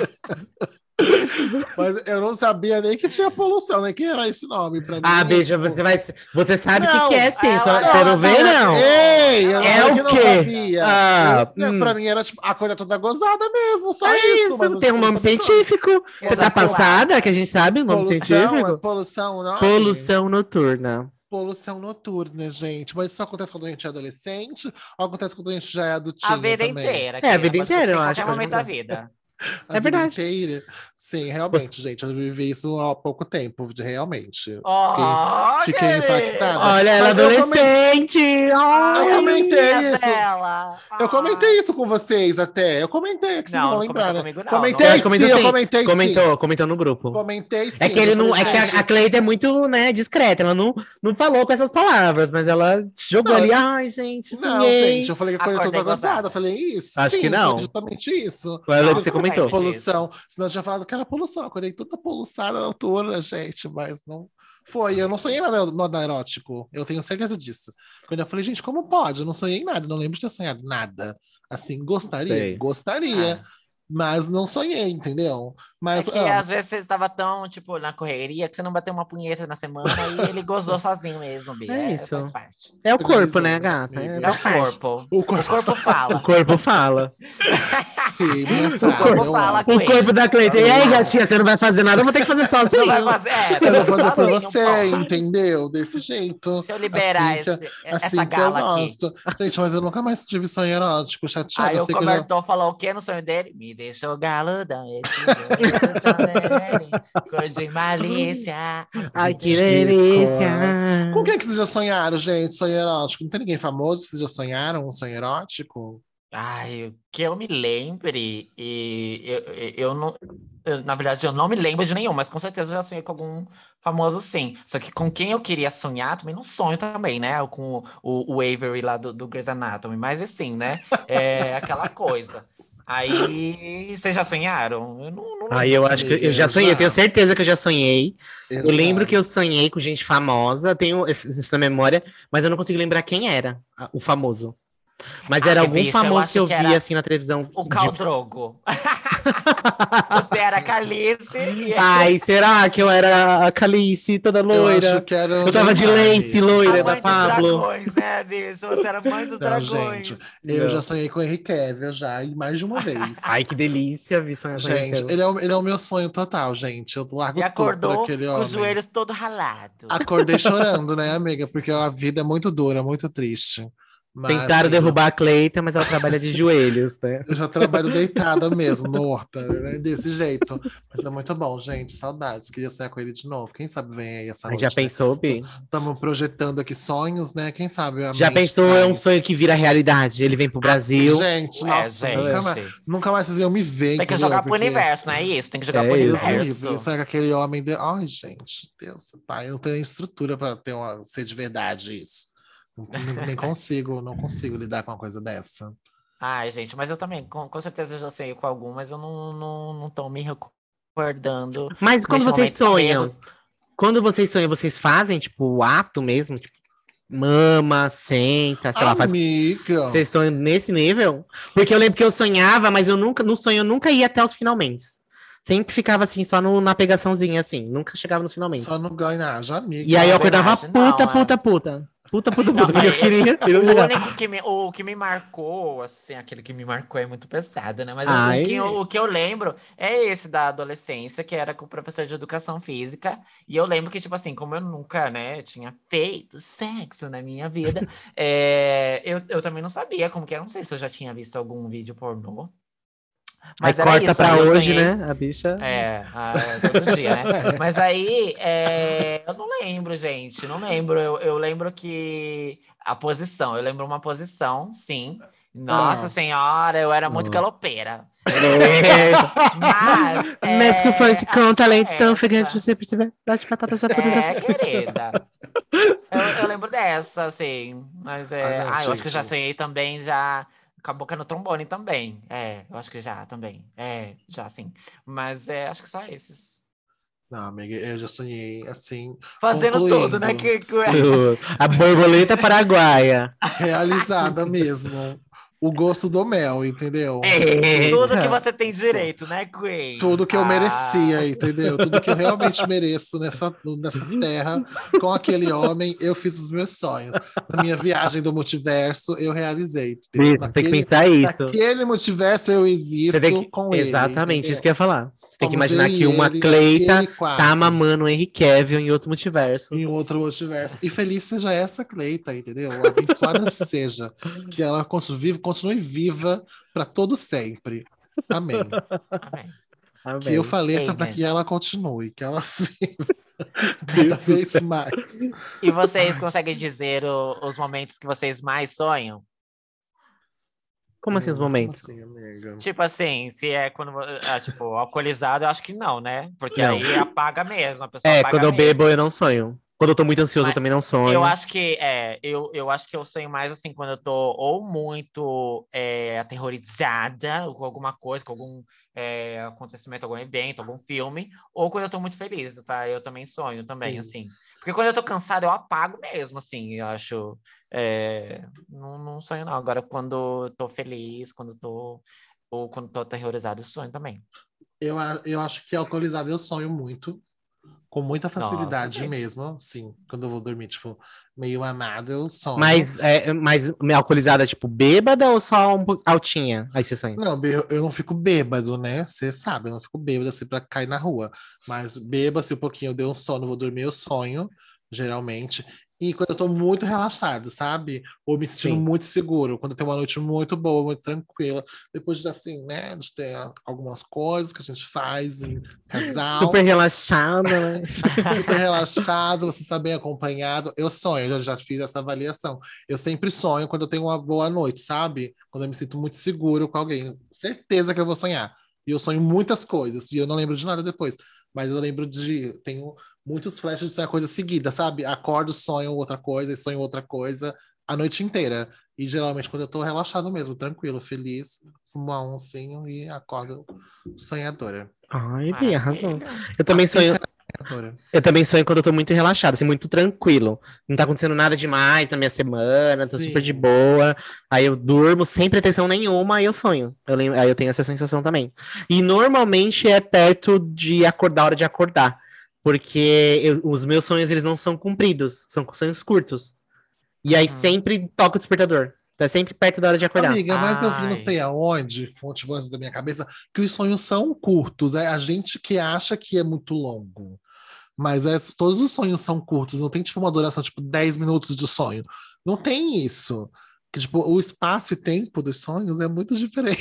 Mas eu não sabia nem que tinha poluição, nem que era esse nome pra mim. Ah, beija, tipo, você sabe o Não, que é sim, ela- só, ela você não vê, sabe. não. Ei, eu É não, o que não quê? sabia. Ah, Pra mim era tipo a coisa toda gozada mesmo, só É isso. isso, mas não eu, tem um tipo, nome não sabia científico. Você tá Exato. passada, que a gente sabe o nome Poluição, científico? é poluição, não? Poluição noturna. Poluição noturna, gente. Mas isso acontece quando a gente é adolescente ou acontece quando a gente já é adultinho A vida também? inteira. É, a vida querida, pode inteira, eu acontecer em acho, qualquer pode momento da acontecer. vida. A É vida verdade. inteira. Sim, realmente, gente. Eu vivi isso há pouco tempo, realmente. Fiquei impactada. Olha, ela é Mas eu comentei- adolescente. Eu comentei isso. Dela. Eu comentei isso com vocês até. Eu comentei, que vocês Não, vão não lembrar, né? comentou comigo, não. Comentei Eu acho que comentou sim, eu sim. comentei sim. Comentou no grupo. Comentei sim. É que ele eu não. falei, É que gente, a Cleide é muito, né, discreta. Ela não falou com essas palavras, mas ela jogou Não, ali. Ai, gente, Não, sonhei. gente, eu falei que a coisa Acordei toda gozada. gozada. Eu falei isso. Acho sim, que não. foi justamente isso. Eu lembro Não, que você não comentou. lembro. Poluição. Senão eu tinha falado que era poluição. Eu acordei toda poluiçada na altura, gente, mas não foi. Eu não sonhei nada erótico. Eu tenho certeza disso. Quando eu falei, gente, como pode? Eu não sonhei nada. Não lembro de ter sonhado nada. Assim, gostaria? Sei. Gostaria. Mas não sonhei, entendeu? É Mas que às vezes você estava tão, tipo, na correria que você não bateu uma punheta na semana e ele gozou sozinho mesmo, Bia. É isso. Faz parte. É o corpo, né, Finalizou, gata? amigo. É o faz parte. corpo. o O corpo, corpo fala. O corpo fala. sim, minha O frase. corpo eu fala amo. com O corpo da Cleide. E aí, gatinha, você não vai fazer nada, eu vou ter que fazer sozinho. Não vai fazer, Eu vou fazer por sozinho, você, pô. entendeu? Desse jeito. Deixa eu liberar assim essa assim que eu gala aqui. gosto. Gente, mas eu nunca mais tive sonho erótico, chateado. Aí Eu o sei que eu cobertor falou o que no sonho dele? Me deixou galudão, cor de malícia. Ai, que Chico. delícia. Com quem que vocês já sonharam, gente? Sonho erótico? Não tem ninguém famoso que vocês já sonharam um sonho erótico? Ai, o que eu me lembre, eu não. Na verdade, eu não me lembro de nenhum, mas com certeza eu já sonhei com algum famoso, sim. Só que com quem eu queria sonhar, também não sonho também, né? Com o Avery lá do Grey's Anatomy. Mas assim, né? É aquela coisa. Aí, vocês já sonharam? Eu não lembro. Aí eu Essa acho que amiga, eu já eu sonhei, já. eu tenho certeza que eu já sonhei. Eu lembro já. que eu sonhei com gente famosa, tenho isso na memória, mas eu não consigo lembrar quem era o famoso. Mas era Ai, algum bicha, eu famoso acho que eu que via era assim na televisão. o Khal Drogo. Você era a Khaleesi e Ai, será que eu era a Calice, toda Eu acho loira? que era o Eu tava de Neymar lace, mesmo, que a loira eu da mãe dos sonhei. Pablo. dragões, né, bicho? Você era a mãe dos Não, gente, dragões. eu já Não. sonhei com o Henry Cavill já, e mais de uma vez. Ai, que delícia, vi sonhar com Henry Gente, Cavill. ele é o meu sonho total, gente. Eu E largo tudo por acordou aquele com os homem. joelhos todo ralado. Acordei chorando, né, amiga? Porque a vida é muito dura, muito triste. Mas, Tentaram assim, derrubar a Cleita, mas ela trabalha de joelhos, né? eu já trabalho deitada mesmo, morta, né? Desse jeito. Mas é muito bom, gente. Saudades. Queria sair com ele de novo. Quem sabe vem aí essa Ai, já noite, né? pensou, Bi? Estamos projetando aqui sonhos, né? Quem sabe a Já mente pensou, é um sonho traz. que vira realidade. Ele vem pro Brasil. Gente, Ué, nossa, gente. nunca mais vocês iam me ver, Tem que entendeu? jogar pro Porque universo, não é isso? Tem que jogar pro É Deus isso. me livre. Eu universo. sonho com aquele homem. Ai, gente, Deus, pai, eu não tenho nem estrutura para ter ser de verdade isso. Nem consigo, não consigo lidar com uma coisa dessa. Ai, gente, mas eu também, com certeza eu já sei com algum, mas eu não tô me recordando Mas quando neste vocês momento mesmo. sonham, vocês fazem, tipo, o ato mesmo? Tipo, mama, senta, sei lá, faz. Amiga, Vocês sonham nesse nível? Porque eu lembro que eu sonhava, mas eu nunca, no sonho, eu nunca ia até os finalmente. Sempre ficava assim, só na pegaçãozinha, assim. Nunca chegava nos finalmente. só não ganha, já amiga. E aí eu Na acordava verdade, puta, não, puta, puta. Puta, puta, Não, puta, porque eu queria. Eu não o chegava. único o que me marcou, assim, aquele que me marcou é muito pesado, né? Mas Ai, o que eu lembro é esse da adolescência, que era com o professor de educação física. E eu lembro que, tipo assim, como eu nunca, né, tinha feito sexo na minha vida, eu também não sabia como que era. Não sei se eu já tinha visto algum vídeo pornô. aí Mas era corta isso, pra aí eu hoje, sonhei. né? A bicha. Todo dia, né? É. Mas aí, eu não lembro, gente, não lembro. Eu lembro que a posição, eu lembro uma posição, sim. Nossa Ah. senhora, eu era muito Ó. galopeira. Eita. Mas, Mas que fosse com acho que talentos é tão ofegantes, essa. você precisa bate batata essa puta. Querida. Eu lembro dessa, assim. Mas Ah, não, eu acho que eu gente. já sonhei também, já. Com a boca no trombone também. Eu acho que já também. Já sim. Mas acho que só esses. Não, amiga, eu já sonhei assim, Fazendo tudo, né? concluindo. Sim, A borboleta paraguaia. realizada mesmo. O gosto do mel, entendeu? Tudo Tudo. que Eita. você tem Só. direito, né, Queen? Tudo que eu merecia, entendeu? Tudo que eu realmente mereço nessa terra, com aquele homem, eu fiz os meus sonhos. Na minha viagem do multiverso, eu realizei, entendeu? Isso, tem que pensar isso. Naquele multiverso, eu Você tem existo que. com ele, Exatamente, isso entendeu? que eu ia falar. Você tem que Somos eu imaginar e que uma ele Cleita naquele tá quarto. mamando o Henry Cavill em outro multiverso. Em outro multiverso. E feliz seja essa Cleita, entendeu? Abençoada seja. Que ela continue viva para todo sempre. Amém. Amém. Que eu Amém. faleça para Amen. que ela continue, que ela viva cada Deus do vez céu. mais. E vocês conseguem dizer os momentos que vocês mais sonham? Como assim os Como momentos? assim, amiga? Tipo assim, se é quando, tipo, alcoolizado, eu acho que não, né? Porque Não. aí apaga mesmo, a pessoa apaga Quando eu bebo, mesmo. eu não sonho. Quando eu tô muito ansioso, eu Mas também não eu sonho. acho que eu acho que eu sonho mais assim quando eu tô ou muito aterrorizada com alguma coisa, com algum acontecimento, algum evento, algum filme, ou quando eu tô muito feliz, tá? Eu também sonho também, Sim. assim. Porque quando eu tô cansado, eu apago mesmo, assim, eu acho. Não sonho, não. Agora, quando eu tô feliz, ou quando tô aterrorizado, eu sonho também. Eu acho que alcoolizado eu sonho muito. Com muita Nossa, facilidade gente. mesmo, sim. Quando eu vou dormir, tipo, meio amado, eu sonho. Mas alcoolizada, tipo, bêbada ou só altinha? Aí você sonha. Não, eu não fico bêbado, né? Você sabe, eu não fico bêbado assim pra cair na rua. Mas bêbado, se um pouquinho eu dei um sono, vou dormir, eu sonho, geralmente. E quando eu tô muito relaxado, sabe? Ou me sentindo Sim. muito seguro, quando eu tenho uma noite muito boa, muito tranquila, depois de assim, né? De ter algumas coisas que a gente faz em casal. Super relaxada, né? Super relaxado, você está bem acompanhado. Eu sonho, eu já fiz essa avaliação. Eu sempre sonho quando eu tenho uma boa noite, sabe? Quando eu me sinto muito seguro com alguém. Certeza que eu vou sonhar. E eu sonho muitas coisas, e eu não lembro de nada depois. Mas eu lembro de. Tenho muitos flashes de ser uma coisa seguida, sabe? Acordo, sonho outra coisa, e sonho outra coisa a noite inteira. E geralmente quando eu tô relaxado mesmo, tranquilo, feliz, fumo um e acordo sonhadora. Ai, Bia, arrasou. Maravilha. Eu também sonho. Sonhadora. Eu também sonho quando eu tô muito relaxado, assim, muito tranquilo. Não tá acontecendo nada demais na minha semana, tô super de Sim. boa. Aí eu durmo sem pretensão nenhuma, aí eu sonho. Aí eu tenho essa sensação também. E normalmente é perto de acordar, a hora de acordar. Porque os meus sonhos, eles não são compridos, são sonhos curtos. E aí Uhum. sempre toca o despertador. Tá sempre perto da hora de acordar. Amiga, mas eu vi não Ai. sei aonde, fonte boa da minha cabeça, que os sonhos são curtos. É a gente que acha que é muito longo. Mas todos os sonhos são curtos, não tem tipo uma duração, tipo 10 minutos de sonho. Não tem isso. Que, tipo, o espaço e tempo dos sonhos é muito diferente.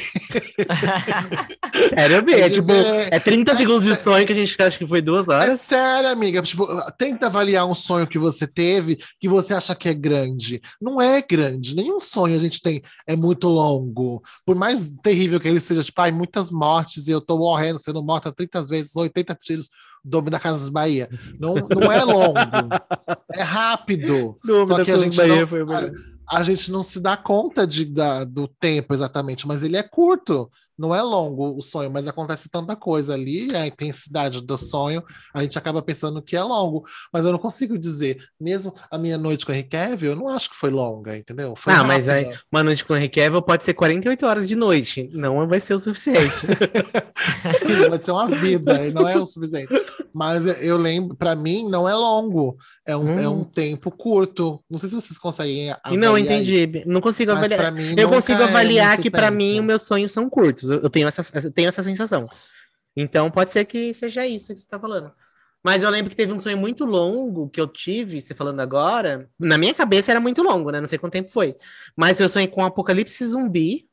Sério, É é tipo, diferente. é 30 É, segundos de sonho que a gente acha que foi 2 é horas. sério, amiga. Tipo, tenta avaliar um sonho que você teve que você acha que é grande. Não é grande. Nenhum sonho a gente tem é muito longo. Por mais terrível que ele seja, tipo, ai, muitas mortes e eu tô morrendo, sendo morta 30 vezes, 80 tiros do homem da Casa das Bahia. Não, não é longo. É rápido. Nome Só das que a suas gente não, Bahia foi o melhor. a gente não se dá conta do tempo exatamente, mas ele é curto. Não é longo o sonho, mas acontece tanta coisa ali, a intensidade do sonho, a gente acaba pensando que é longo. Mas eu não consigo dizer, mesmo a minha noite com a Henry Cavill, eu não acho que foi longa, entendeu? Foi Ah, mas aí, rápida. uma noite com o Henry Cavill pode ser 48 horas de noite. Não vai ser o suficiente. Sim, pode ser uma vida, e não é o suficiente. Mas eu lembro, para mim, não é longo, é um Hum. tempo curto. Não sei se vocês conseguem E não, avaliar isso, entendi. Não consigo mas avaliar. para mim Eu nunca consigo é avaliar muito que pra mim os tempo. meus sonhos são curtos. Eu tenho essa sensação. Então pode ser que seja isso que você tá falando. Mas eu lembro que teve um sonho muito longo que eu tive, você falando agora. Na minha cabeça era muito longo, né? Não sei quanto tempo foi. Mas eu sonhei com um apocalipse zumbi.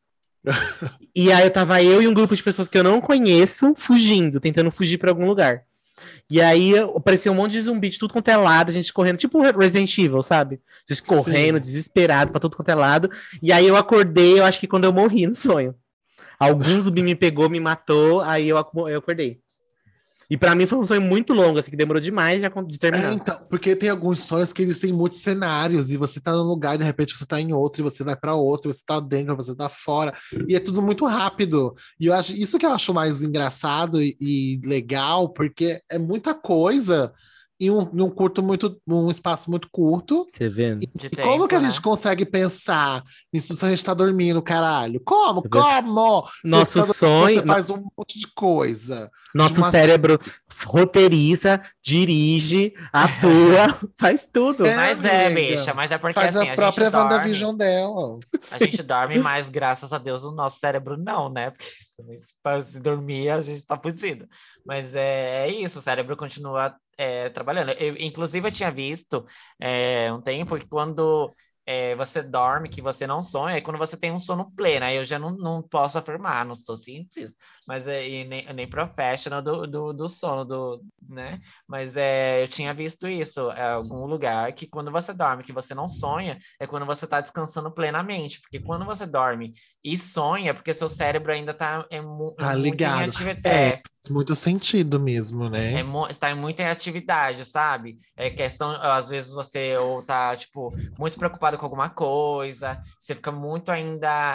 E aí tava eu e um grupo de pessoas que eu não conheço fugindo, tentando fugir pra algum lugar. E aí apareceu um monte de zumbi de tudo quanto é lado, a gente correndo, tipo Resident Evil, sabe? A gente correndo, Sim. desesperado pra tudo quanto é lado. E aí eu acordei, eu acho que quando eu morri no sonho. Algum zumbi me pegou, me matou, aí eu acordei. E pra mim foi um sonho muito longo, assim, que demorou demais de terminar. Então, porque tem alguns sonhos que eles têm muitos cenários, e você tá num lugar, e de repente você tá em outro, e você vai para outro, você tá dentro, você tá fora, e é tudo muito rápido. E eu acho isso que eu acho mais engraçado e legal, porque é muita coisa em um espaço muito curto. Você vendo? De E como que tempo, a gente né? consegue pensar nisso se a gente tá dormindo, caralho? Como? Você vê? Como? Você Nosso tá dormindo, você sonho, faz um monte de coisa. De nosso uma cérebro roteiriza, dirige, atua, faz tudo. Mas é, bicha, amiga. mas é porque Faz a assim, a gente própria dorme. WandaVision dela. A gente dorme, mas graças a Deus o nosso cérebro não, né? Porque se dormir, a gente tá fugido. Mas é isso, o cérebro continua trabalhando. Inclusive, eu tinha visto um tempo que quando você dorme, que você não sonha, é quando você tem um sono pleno. Aí eu já não posso afirmar, não sou cientista, mas e nem professional do sono, né? Mas eu tinha visto isso em algum lugar, que quando você dorme, que você não sonha, é quando você está descansando plenamente. Porque quando você dorme e sonha, é porque seu cérebro ainda está Tá muito em ligado? atividade. Faz muito sentido mesmo, né? Está muito em atividade, sabe? É questão, às vezes você ou tá, tipo, muito preocupado com alguma coisa, você fica muito ainda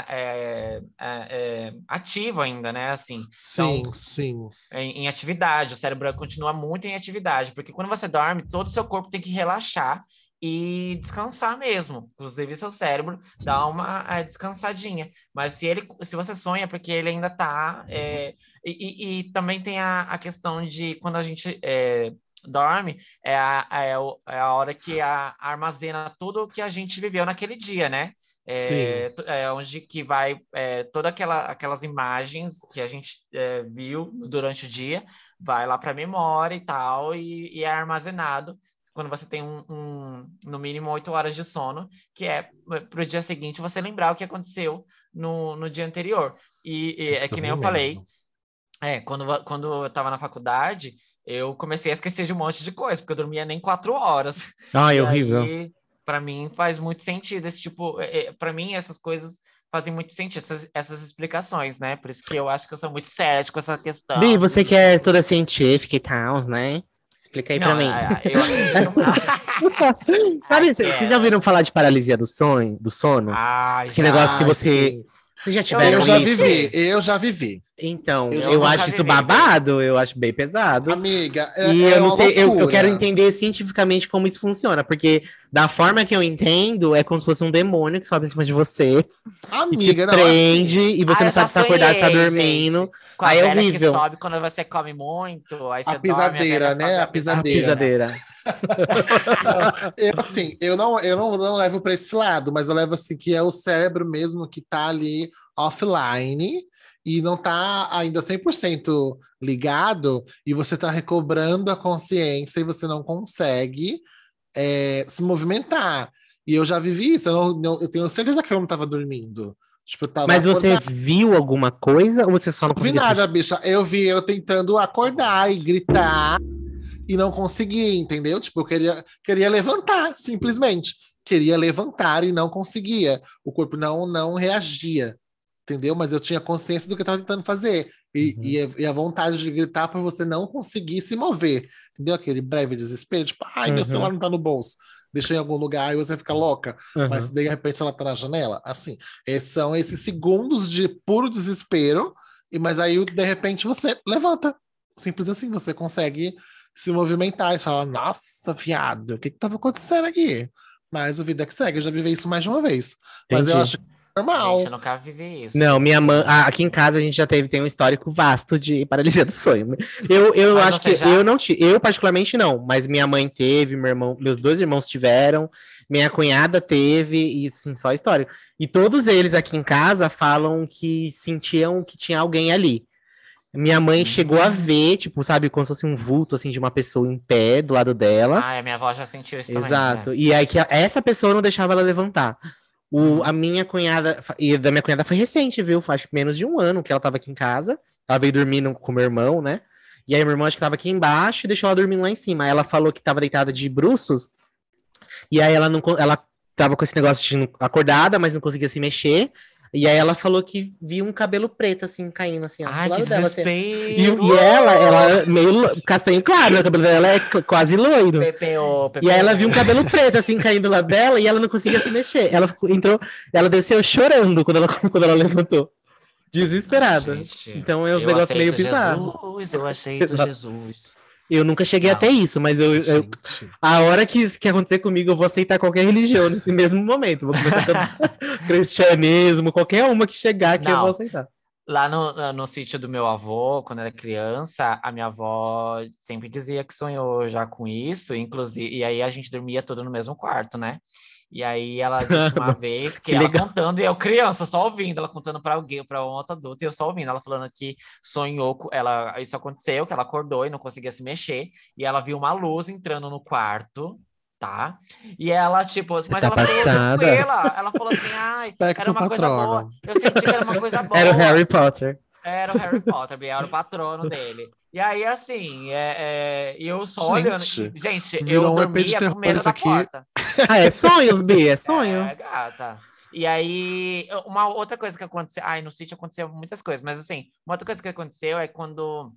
ativo ainda, né? Assim, então, Sim, sim. em atividade, o cérebro continua muito em atividade, porque quando você dorme, todo o seu corpo tem que relaxar e descansar mesmo. Inclusive, seu cérebro dá uma descansadinha. Mas se você sonha, é porque ele ainda está. E também tem a questão de quando a gente dorme, é a hora que armazena tudo o que a gente viveu naquele dia, né? Sim. Onde que vai todas aquelas imagens que a gente viu durante o dia, vai lá para a memória e tal, e é armazenado quando você tem no mínimo 8 horas de sono, que é para o dia seguinte você lembrar o que aconteceu no dia anterior. E Que é que nem tudo eu falei, mesmo. quando eu estava na faculdade, eu comecei a esquecer de um monte de coisa, porque eu dormia nem 4 horas. Ai, E horrível. aí, para mim, faz muito sentido esse tipo. Para mim, essas coisas fazem muito sentido, essas explicações, né? Por isso que eu acho que eu sou muito cético com essa Bi, questão você de que é tipo. toda científica e tal, né? Explica aí pra Não, mim. eu acredito. Sabe, vocês já Aquela. ouviram falar de paralisia do sono? Ai, Aquele negócio que já. Ai, você sim. Vocês já tiveram Eu já vivi. Então, Eu eu nunca acho isso vivi, babado, eu acho bem pesado. Amiga, E é eu não uma sei, eu loucura. quero entender cientificamente como isso funciona, porque da forma que eu entendo, é como se fosse um demônio que sobe em cima de você e te Amiga, não, prende, assim, e você não eu já sabe se tá acordado, se tá sonhei, dormindo. gente. Com a Aí é velha que horrível. sobe quando você come muito, aí a você dorme, a velha pisadeira, sobe né? a A A pisadeira. pisadeira. Não, eu assim, eu não levo para esse lado, mas eu levo assim que é o cérebro mesmo que tá ali offline e não tá ainda 100% ligado e você tá recobrando a consciência e você não consegue se movimentar. E eu já vivi isso, eu tenho certeza que eu não tava dormindo. Tipo, eu tava Mas você acordado. viu alguma coisa ou você só não Não vi conseguia se nada, mexer? bicha. Eu vi eu tentando acordar e gritar e não conseguia, entendeu? Tipo, eu queria levantar, simplesmente. Queria levantar e não conseguia. O corpo não reagia, entendeu? Mas eu tinha consciência do que eu estava tentando fazer. Uhum, E a vontade de gritar para você não conseguir se mover, entendeu? Aquele breve desespero, tipo, ai, meu celular uhum, não tá no bolso. Deixei em algum lugar e você fica louca, mas uhum. de repente ela tá na janela. Assim, são esses segundos de puro desespero, mas aí de repente você levanta. Simples assim, você consegue se movimentar e falar, nossa, viado, o que que tava acontecendo aqui? Mas a vida que segue, eu já vivi isso mais de uma vez. Mas eu Entendi. acho que é Gente, eu normal. nunca vivi Não, isso. minha mãe, aqui em casa a gente já tem um histórico vasto de paralisia do sonho. Eu Mas acho você que eu já? não tive, eu particularmente não, mas minha mãe teve, meu irmão, meus dois irmãos tiveram, minha cunhada teve, e sim, só história. E todos eles aqui em casa falam que sentiam que tinha alguém ali. Minha mãe chegou a Hum. ver, tipo, sabe, como se fosse um vulto assim de uma pessoa em pé do lado dela. Ah, a minha avó já sentiu isso também, é. Exato. E aí que essa pessoa não deixava ela levantar. A Uhum. minha cunhada, e da minha cunhada foi recente, viu? Faz menos de um ano que ela tava aqui em casa. Ela veio dormindo com meu irmão, né? E aí meu irmão acho que tava aqui embaixo e deixou ela dormindo lá em cima. Aí ela falou que tava deitada de bruços, e aí ela não, ela tava com esse negócio de acordada, mas não conseguia se mexer. E aí ela falou que viu um cabelo preto, assim, caindo, assim, ó, do Ai, que lado dela, assim. desespero! E ela meio castanho claro, né? O cabelo dela é quase loiro. PPO, E aí ela viu um PPO. cabelo preto, assim, caindo do lado dela e ela não conseguia se mexer. Entrou, ela desceu chorando quando ela, quando ela levantou. Não, Desesperada. gente. Então é uns Eu negócios meio aceito bizarros. Jesus, eu aceito Exato. Jesus. Eu nunca cheguei até Não. isso, mas Gente. a hora que acontecer comigo, eu vou aceitar qualquer religião nesse mesmo momento. Vou começar a cantar cristianismo, qualquer uma que chegar que eu vou Não, aceitar. lá no sítio do meu avô, quando era criança, a minha avó sempre dizia que sonhou já com isso, inclusive, e aí a gente dormia tudo no mesmo quarto, né? E aí ela disse uma vez que Que ela legal. contando, e eu criança, só ouvindo, ela contando para alguém, para um outro adulto, e eu só ouvindo, ela falando que sonhou, ela, isso aconteceu, que ela acordou e não conseguia se mexer, e ela viu uma luz entrando no quarto, tá? E ela, tipo, Você mas tá ela ficou passada. tranquila, ela falou assim, ai, era Espectro uma coisa boa, patrono. eu senti que era uma coisa Era o Harry boa. Potter. Era o Harry Potter, Bia, era o patrono dele. E aí, assim, eu só olhando. Gente, Gente, eu virou um EP de dormia com terror medo isso da aqui. porta. Ah, é sonhos, B, é sonho. É, gata. E aí, uma outra coisa que aconteceu. Ai, no sítio aconteceu muitas coisas, mas assim, uma outra coisa que aconteceu é quando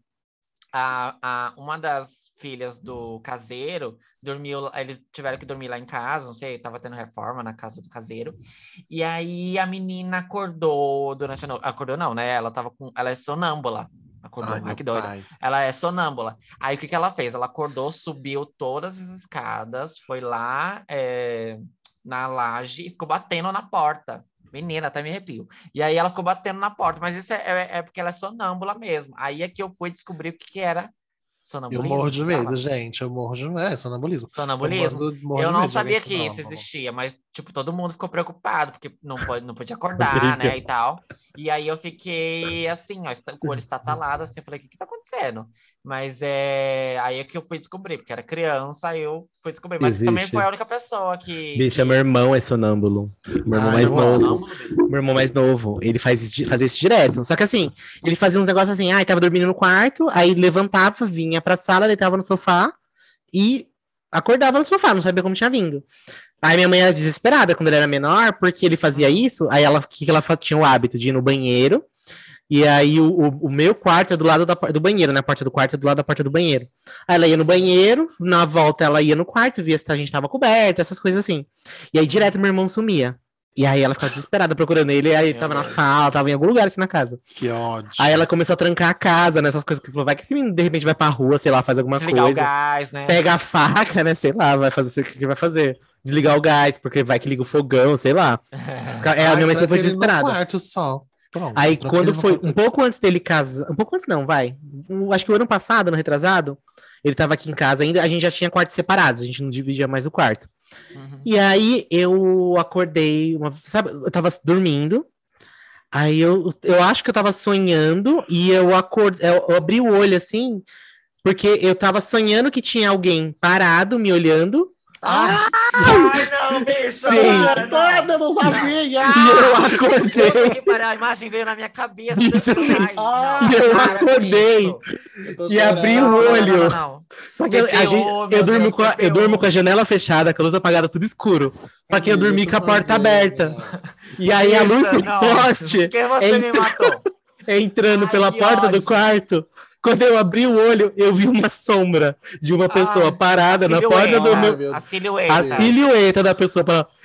uma das filhas do caseiro dormiu, eles tiveram que dormir lá em casa, não sei, tava tendo reforma na casa do caseiro. E aí a menina acordou durante a noite. Acordou não, né? Ela é sonâmbula. Ai, Acordou. Ai, meu que doida. pai. Ela é sonâmbula. Aí o que que ela fez? Ela acordou, subiu todas as escadas, foi lá na laje e ficou batendo na porta. Menina, até me arrepio. E aí ela ficou batendo na porta, mas isso é porque ela é sonâmbula mesmo. Aí é que eu fui descobrir o que que era Eu morro sonambulismo, de que medo, fala? gente. Eu morro de sonambulismo. Eu Sonambulismo. morro Eu de não medo de alguém sabia que isso sonâmbulo. existia, mas tipo, todo mundo ficou preocupado, porque não podia acordar, Rodrigo. né, e tal. E aí eu fiquei assim, ó, com o olho estatalado, assim, eu falei, o que que tá acontecendo? Mas aí é que eu fui descobrir, porque era criança, aí eu fui descobrir. Mas também foi Existe. a única pessoa que, Bicho, meu que... irmão é sonâmbulo. Meu irmão Ai, mais eu Irmão amo. novo. sonâmbulo, Bi? Meu irmão mais novo. Ele fazia isso direto. Só que assim, ele fazia uns negócios assim, tava dormindo no quarto, aí levantava, vinha pra sala, deitava no sofá e acordava no sofá, não sabia como tinha vindo. Aí minha mãe era desesperada quando ele era menor, porque ele fazia Uhum. isso, aí ela tinha o hábito de ir no banheiro, e aí o meu quarto é do lado do banheiro, né? A porta do quarto é do lado da porta do banheiro. Aí ela ia no Uhum. banheiro, na volta ela ia no quarto, via se a gente tava coberto, essas coisas assim. E aí direto Uhum. meu irmão sumia. E aí ela ficava desesperada procurando ele, e aí tava na sala, tava em algum lugar assim na casa. Que ódio. Aí ela começou a trancar a casa, nessas coisas que falou, vai que esse menino de repente vai pra rua, sei lá, faz alguma Desligar coisa. o gás, né? Pega a faca, né, sei lá, vai fazer o que vai fazer. Desligar o gás, porque vai que liga o fogão, sei lá. A minha mãe sempre foi desesperada. No quarto só. Pronto, Aí quando foi, um pouco antes dele casar, um pouco antes não, vai. Acho que o ano passado, ano retrasado, ele tava aqui em casa ainda, a gente já tinha quartos separados, a gente não dividia mais o quarto. E aí eu acordei, sabe, eu tava dormindo, aí eu acho que eu tava sonhando e eu abri o olho assim, porque eu tava sonhando que tinha alguém parado me olhando. Ai, não, bicho! Sim. Toda não sabia! E eu acordei. Puta que pariu, a imagem veio na minha cabeça. Isso, sim. Ai, não, Eu para com acordei. isso. E abri o olho. Não. Só que eu durmo com a janela fechada, com a luz apagada, tudo escuro. Só que eu dormi com a porta aberta. E aí a luz do poste Por que você me matou? entrando Ai, pela que porta do ódio. quarto. Quando eu abri o olho, eu vi uma sombra de uma pessoa parada na porta do meu... A silhueta. A silhueta da pessoa.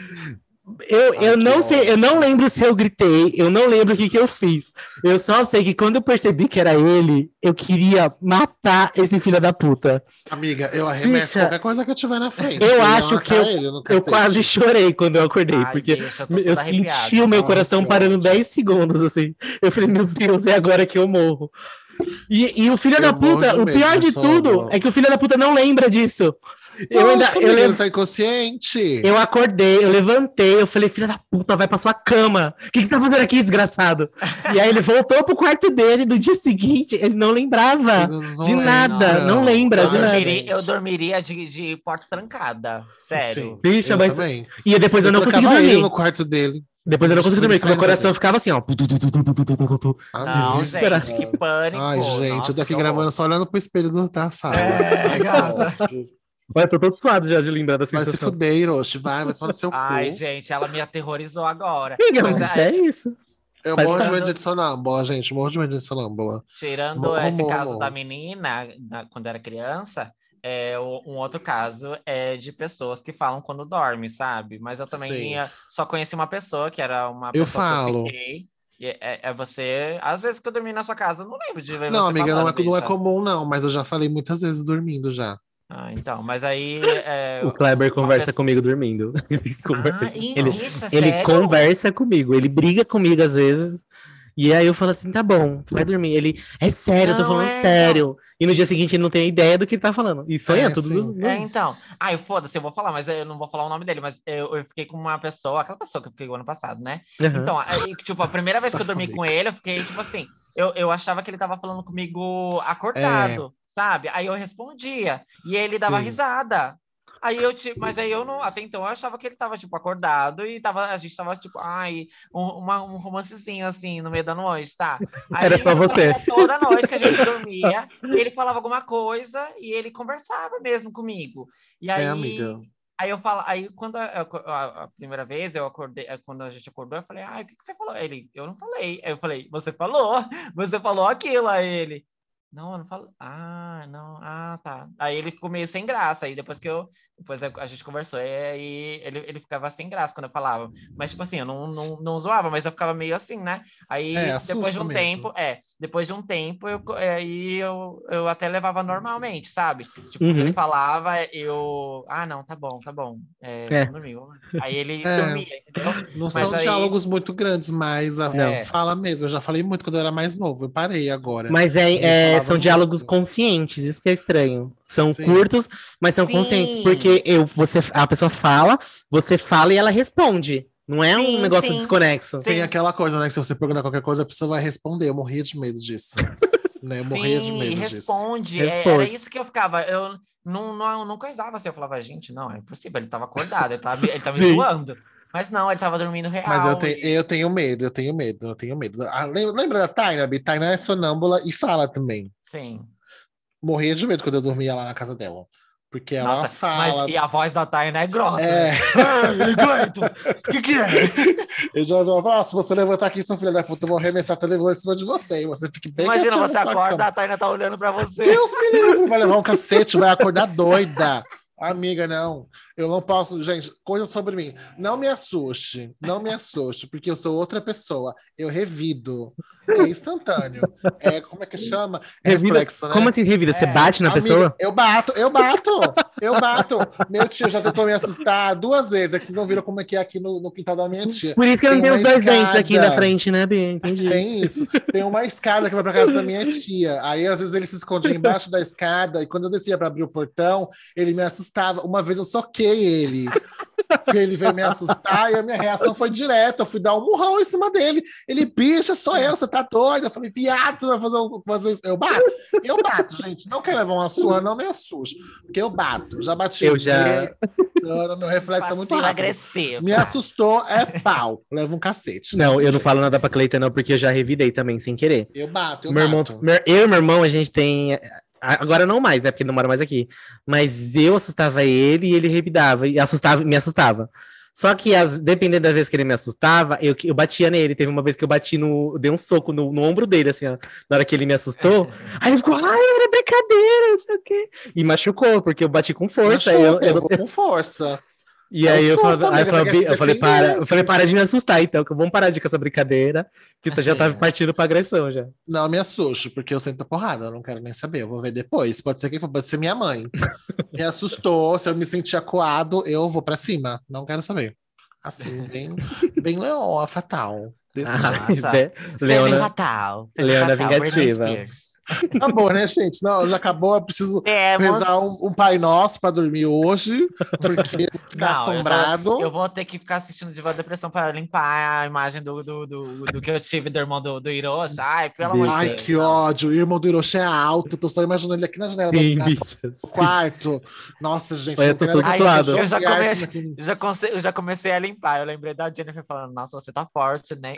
Eu não sei, eu não lembro se eu gritei, eu não lembro o que eu fiz. Eu só sei que quando eu percebi que era ele, eu queria matar esse filho da puta. Amiga, eu arremesso qualquer coisa que eu tiver na frente. Eu acho que eu cacete. quase chorei quando eu acordei, Ai, porque bicho, tô eu toda senti arrepiada. o meu coração que parando ódio. 10 segundos, assim. Eu falei, meu Deus, é agora que eu morro. E o filho Eu da morro puta, de o medo pior de de tudo sono. é que o filho da puta não lembra disso. Eu Lógico, amiga, lembro. ele tá inconsciente. Eu acordei, eu levantei, eu falei, filha da puta, vai pra sua cama. O que você tá fazendo aqui, desgraçado? E aí ele voltou pro quarto dele, no dia seguinte, ele não lembrava de nada, não lembra de nada. Eu dormiria de porta trancada, sério. Sim, Bicho, eu mas... também. E depois eu não consegui trancava ele dormir. no quarto dele. Depois eu não consegui dormir, porque meu Sai coração dele. ficava assim, ó. Não, Desesperado. gente, que pânico. Ai, gente, Nossa, eu tô aqui que gravando horror. só olhando pro espelho da sala. É, gata. Olha, tô todo suado já de lembrar da Vai se sensação. fuder, Hiroshi, vai tomar no seu Ai, cu. gente, ela me aterrorizou agora. Amiga, Mas, mas é isso. Eu Faz morro de parte. medo de sonâmbula, gente. Morro de medo de sonâmbula. tirando esse caso Morro. da menina, quando era criança, um outro caso é de pessoas que falam quando dorme, sabe? Mas eu também Sim. só conheci uma pessoa que era uma Eu pessoa falo. que eu fiquei. E é você. Às vezes que eu dormi na sua casa, eu não lembro de ver Não, você amiga, falando, não é bicha. comum, não. Mas eu já falei muitas vezes dormindo já. Ah, então, mas aí. O Kleber uma conversa pessoa- comigo dormindo. Ele bicha, ele sério? conversa comigo, ele briga comigo às vezes. E aí eu falo assim, tá bom, tu vai dormir. Ele, é sério, eu tô Não, falando então. sério. E no dia seguinte ele não tem ideia do que ele tá falando. E sonha tudo. sim. Então. Ai, foda-se, eu vou falar, mas eu não vou falar o nome dele, mas eu fiquei com uma pessoa, aquela pessoa que eu fiquei o ano passado, né? Uhum. Então, aí, tipo, a primeira vez que eu dormi com ele, eu fiquei, tipo assim, eu achava que ele tava falando comigo acordado, sabe? Aí eu respondia, e ele dava Sim. risada. Aí mas aí eu não, até então eu achava que ele tava, tipo, acordado e a gente tava, tipo, um romancezinho, assim, no meio da noite, tá? Aí, Era só você. toda noite que a gente dormia, ele falava alguma coisa e ele conversava mesmo comigo. E aí, amiga. aí eu falo, aí quando a primeira vez eu acordei, quando a gente acordou, eu falei, o que você falou? Ele, eu não falei. Aí eu falei, você falou aquilo. Aí ele, não, eu não falo. Não, tá. Aí ele ficou meio sem graça. Aí depois a gente conversou, e aí ele ficava sem graça quando eu falava. Mas, tipo assim, eu não zoava, mas eu ficava meio assim, né? Aí depois de um mesmo. tempo, eu até levava normalmente, sabe? Tipo, quando ele falava, não, tá bom. Vamos dormir. Aí ele dormia, entendeu? Não Mas são aí- diálogos muito grandes, mas fala mesmo. Eu já falei muito quando eu era mais novo. Eu parei agora. Mas Ele falava são muito. diálogos conscientes, isso que é estranho. São Sim. curtos, mas são Sim. conscientes, porque a pessoa fala, você fala e ela responde. Não é um Sim, negócio sim. desconexo. Tem aquela coisa, né? Que se você perguntar qualquer coisa, a pessoa vai responder. Eu morria de medo disso. Né? Eu morria de medo disso. Responde. Responde. Era isso que eu ficava. Eu não coisava assim. Eu falava, gente, não, é impossível. Ele tava acordado, ele tava me Sim. zoando. Mas não, ele tava dormindo real. Mas eu tenho medo. Lembra da Taina? A Taina é sonâmbula e fala também. Sim. Morria de medo quando eu dormia lá na casa dela. Porque ela Nossa, fala. e a voz da Taina é grossa. É. Ei, Cleiton, o que é? Eu já falava, se você levantar aqui, seu filho da puta, eu vou arremessar a televisão em cima de você. E você fique bem Imagina quietinho você na sua acorda, cama. a Taina tá olhando pra você. Deus me livre, vai levar um cacete, vai acordar doida. Amiga, não. Eu não posso, gente, coisa sobre mim. Não me assuste, porque eu sou outra pessoa. Eu revido. É instantâneo. É, como é que chama? É Revida. reflexo, Como né? assim, revida? Você É. bate na Amiga, pessoa? eu bato. Meu tio já tentou me assustar 2 vezes. É que vocês não viram como é que é aqui no quintal da minha tia. Por isso que eu Tem não tenho uma os dois dentes aqui na escada. frente, né, Bia? Entendi. Tem isso. Tem uma escada que vai pra casa da minha tia. Aí, às vezes, ele se escondia embaixo da escada. E quando eu descia pra abrir o portão, ele me assustava. Uma vez eu soquei ele. Porque ele veio me assustar e a minha reação foi direta. Eu fui dar um murrão em cima dele. Ele, bicha, sou eu, você tá doido? Eu falei, viado, você vai fazer isso? Eu bato, gente. Não quero levar uma surra, não me assuste. Porque eu bato. Já bati. Eu já. Meu reflexo é muito Passivo rápido. agressivo. Me assustou, é pau. Leva um cacete. Não, tem eu não jeito. falo nada pra Cleita, não, porque eu já revidei também, sem querer. Eu bato. Eu e meu irmão, a gente tem. Agora não mais, né? Porque ele não mora mais aqui. Mas eu assustava ele e ele revidava. E me assustava. Só que, dependendo da vez que ele me assustava, eu batia nele. Teve uma vez que eu dei um soco no ombro dele, assim, ó. Na hora que ele me assustou. Aí ele ficou, ai, era brincadeira, não sei o quê. E machucou, porque eu bati com força. Eu vou com força. E É aí um susto, amiga, você quer se eu falei, defender. para de me assustar, então, que vamos parar com essa brincadeira, que você já tá partindo pra agressão já. Não me assuste, porque eu sento a porrada, eu não quero nem saber, eu vou ver depois. Pode ser quem for, pode ser minha mãe. Me assustou, se eu me sentir acuado, eu vou pra cima. Não quero saber. Assim, bem leoa, fatal. Desse jeito. Nossa. Leona Fatal. Leona Fatal, Britney vingativa. Spears. Acabou, né, gente? Não, já acabou, eu preciso Temos... rezar um Pai Nosso pra dormir hoje, porque ficar Não, assombrado. eu vou ter que ficar assistindo Diva da Depressão para limpar a imagem do que eu tive do irmão do Hiroshi. Ai, pelo amor de Ai, Deus. que ódio. O irmão do Hiroshi é alto. Tô só imaginando ele aqui na janela Sim, do bicho. quarto. Nossa, gente. Olha, não tem tô nada todo que suado. fazer. Eu já Jogar comecei- isso aqui. Eu já comecei a limpar. Eu lembrei da Jennifer falando: Nossa, você tá forte, né?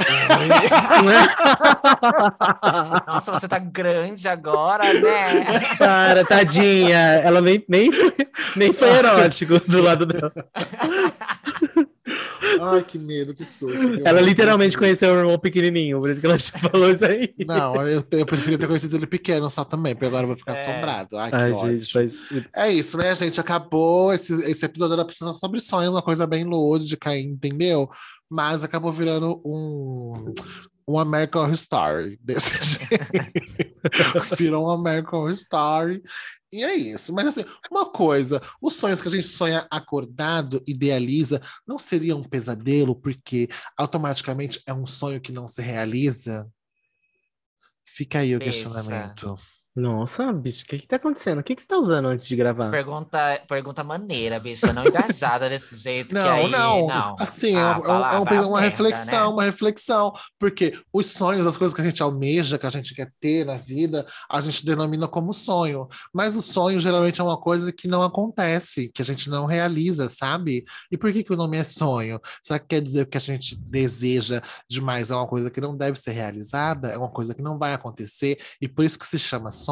Nossa, você tá grande agora, né? Para, tadinha. Ela nem foi erótico do lado dela. Ai, que medo, que susto. Ela literalmente conheceu o irmão pequenininho, por isso que ela te falou isso aí. Não, eu preferia ter conhecido ele pequeno só também, porque agora eu vou ficar assombrado. Ai, que Ai, ódio. gente, mas... É isso, né, gente? Acabou. Esse episódio era precisando sobre sonhos, uma coisa bem lúdica, entendeu? Mas acabou virando um American Horror Story desse jeito. Virou um American Horror Story. E é isso. Mas assim, uma coisa, os sonhos que a gente sonha acordado, idealiza, não seria um pesadelo, porque automaticamente é um sonho que não se realiza? Fica aí o Pensa. questionamento. Nossa, bicho, o que tá acontecendo? O que você tá usando antes de gravar? Pergunta maneira, bicha, não engajada desse jeito. que Não, aí, não. Assim, uma reflexão, né? uma reflexão. Porque os sonhos, as coisas que a gente almeja, que a gente quer ter na vida, a gente denomina como sonho. Mas o sonho geralmente é uma coisa que não acontece, que a gente não realiza, sabe? E por que o nome é sonho? Será que quer dizer que o que a gente deseja demais é uma coisa que não deve ser realizada? É uma coisa que não vai acontecer? E por isso que se chama sonho?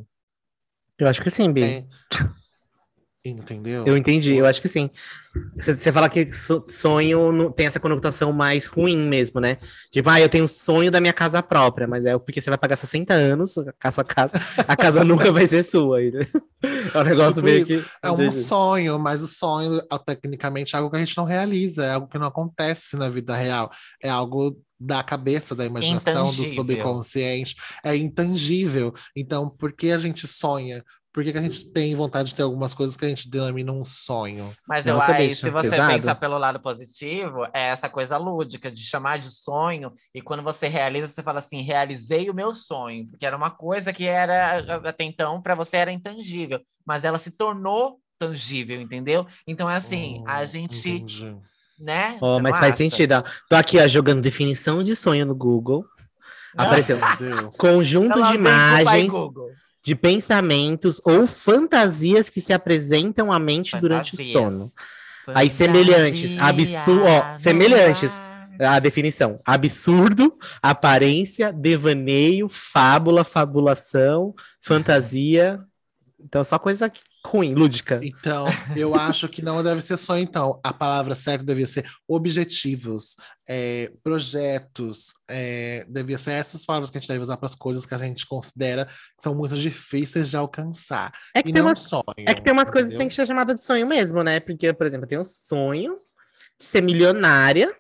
Eu acho que sim, Bi. É. Entendeu? Eu entendi, eu acho que sim. Você fala que sonho tem essa conotação mais ruim mesmo, né? Tipo, eu tenho um sonho da minha casa própria, mas é porque você vai pagar 60 anos a sua casa, a casa nunca vai ser sua. É um negócio Tipo meio isso. que... É um sonho, mas o sonho, tecnicamente, é algo que a gente não realiza, é algo que não acontece na vida real. É algo da cabeça, da imaginação, do Intangível. subconsciente. É intangível. Então, por que a gente sonha? Por que a gente tem vontade de ter algumas coisas que a gente denomina um sonho? Mas Nossa, aí, bicho, se você pesado. pensar pelo lado positivo, é essa coisa lúdica de chamar de sonho, e quando você realiza, você fala assim, realizei o meu sonho, porque era uma coisa que era, até então, para você era intangível, mas ela se tornou tangível, entendeu? Então é assim, a gente, Entendi. né? Ó, Você mas não faz acha? sentido, ó. Tô aqui, ó, jogando definição de sonho no Google. Apareceu Entendeu? conjunto Ela de vem com o pai imagens, Google. de pensamentos ou fantasias que se apresentam à mente durante o Fantasias. sono. Aí, semelhantes, semelhantes. A definição: absurdo, aparência, devaneio, fábula, fabulação, fantasia. Então, só coisa ruim, lúdica. Então, eu acho que não deve ser sonho, então. A palavra certa devia ser objetivos, projetos, devia ser essas palavras que a gente deve usar para as coisas que a gente considera que são muito difíceis de alcançar. É que E tem não umas, sonho, é que tem umas coisas que entendeu? tem que ser chamada de sonho mesmo, né? Porque, por exemplo, eu tenho um sonho de ser milionária,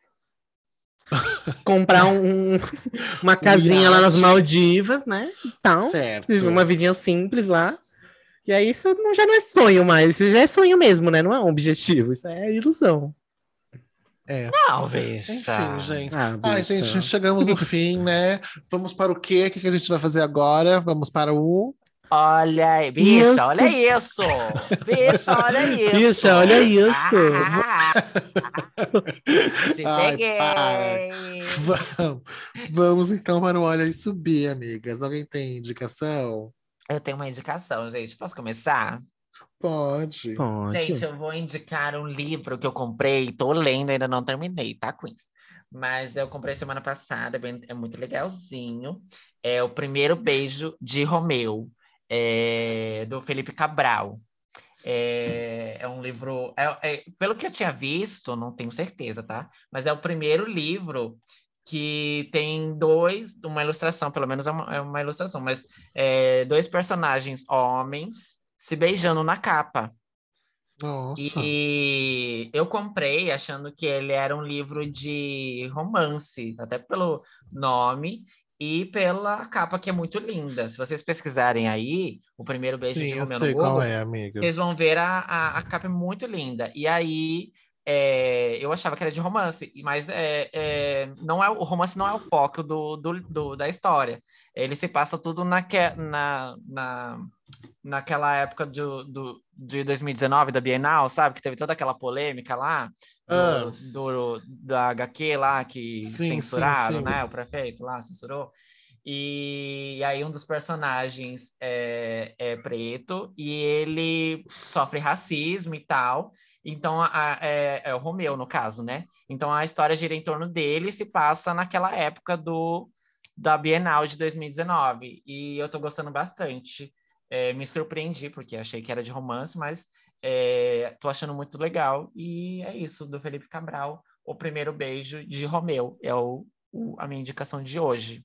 comprar uma casinha lá nas iate. Maldivas, né? Então, Certo. uma vidinha simples lá. E aí isso já não é sonho mais, isso já é sonho mesmo, né? Não é um objetivo, isso é ilusão. Não, bicha. Enfim, gente. Ah, Ai, bicha. gente, chegamos no fim, né? Vamos para o quê? O que a gente vai fazer agora? Vamos para o... Olha aí, bicha, Isso. olha isso! Bicha, olha isso! Bicha, olha isso! Te Ai, peguei! Vamos então para o Olha e Subir, amigas. Alguém tem indicação? Eu tenho uma indicação, gente. Posso começar? Pode. Gente, Pode. eu vou indicar um livro que eu comprei, tô lendo, ainda não terminei, tá, Queens? Mas eu comprei semana passada, é muito legalzinho. É O Primeiro Beijo de Romeu, do Felipe Cabral. É um livro, pelo que eu tinha visto, não tenho certeza, tá? Mas é o primeiro livro que tem uma ilustração, pelo menos é uma ilustração, mas dois personagens homens se beijando na capa. Nossa. E eu comprei achando que ele era um livro de romance, até pelo nome e pela capa, que é muito linda. Se vocês pesquisarem aí, O Primeiro Beijo de Sim, eu Romeu no sei qual Google, é, amiga. vocês vão ver a capa é muito linda. E aí, eu achava que era de romance, mas não é, o romance não é o foco da história. Ele se passa tudo naquela época de 2019, da Bienal, sabe? Que teve toda aquela polêmica lá, Ah, da HQ lá, que sim, sim, censuraram, sim. né? O prefeito lá censurou. E aí um dos personagens é preto e ele sofre racismo e tal. Então, é o Romeu, no caso, né? Então, a história gira em torno dele e se passa naquela época da Bienal de 2019. E eu tô gostando bastante. Me surpreendi, porque achei que era de romance, mas tô achando muito legal. E é isso, do Felipe Cabral, O Primeiro Beijo de Romeu. É a minha indicação de hoje.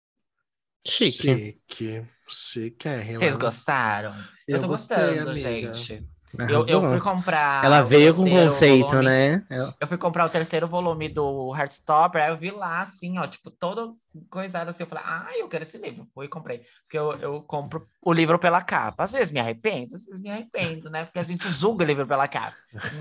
Chique. Chiquérrima. Vocês gostaram? Eu Eu tô gostei, gostando, amiga. gente. Eu fui Arrasou. Ela comprar o veio com terceiro conceito, volume. né? Eu fui comprar o terceiro volume do Heartstopper, aí eu vi lá, assim, ó, tipo, todo coisado assim. Eu falei, eu quero esse livro. Fui e comprei. Porque eu compro o livro pela capa. Às vezes me arrependo, às vezes me arrependo, né? Porque a gente julga o livro pela capa.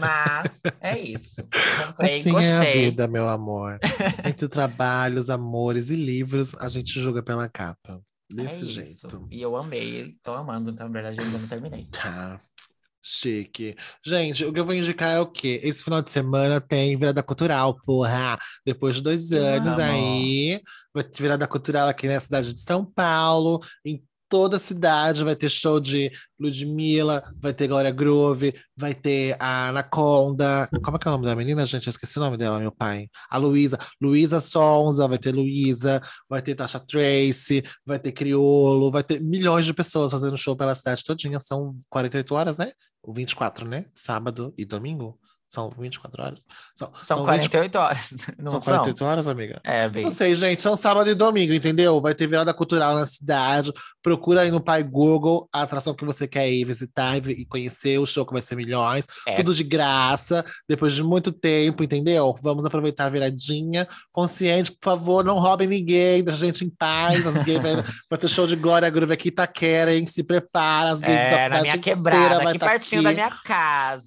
Mas é isso. Comprei, Assim é a gostei. vida, meu amor. Entre trabalhos, amores e livros, a gente julga pela capa. É Desse isso. jeito. E eu amei, tô amando, então, na verdade, eu ainda não terminei. Tá. Chique. Gente, o que eu vou indicar é o quê? Esse final de semana tem virada cultural, porra. Depois de 2 anos Amo. aí, vai ter virada cultural aqui na cidade de São Paulo. Em toda a cidade vai ter show de Ludmilla, vai ter Glória Groove, vai ter a Anaconda. Como é que é o nome da menina, gente? Eu esqueci o nome dela, meu pai. A Luísa. Luísa Sonza, vai ter Luísa, vai ter Tasha Tracy, vai ter Criolo, vai ter milhões de pessoas fazendo show pela cidade todinha. São 48 horas, né? O 24, né? Sábado e domingo. São 24 horas. São São 20, 48 horas, não são são? 48 horas, amiga? Não Bem. sei, gente. São sábado e domingo, entendeu? Vai ter virada cultural na cidade. Procura aí no pai Google a atração que você quer ir visitar e conhecer. O show que vai ser milhões. É, Tudo de graça. Depois de muito tempo, entendeu? Vamos aproveitar a viradinha. Consciente, por favor, não roubem ninguém. Deixa a gente em paz. As gays vai ter show de Glória Groove aqui em Itaquera, hein? Se prepara. As gays da na cidade minha inteira quebrada, vai aqui estar pertinho da aqui. minha casa.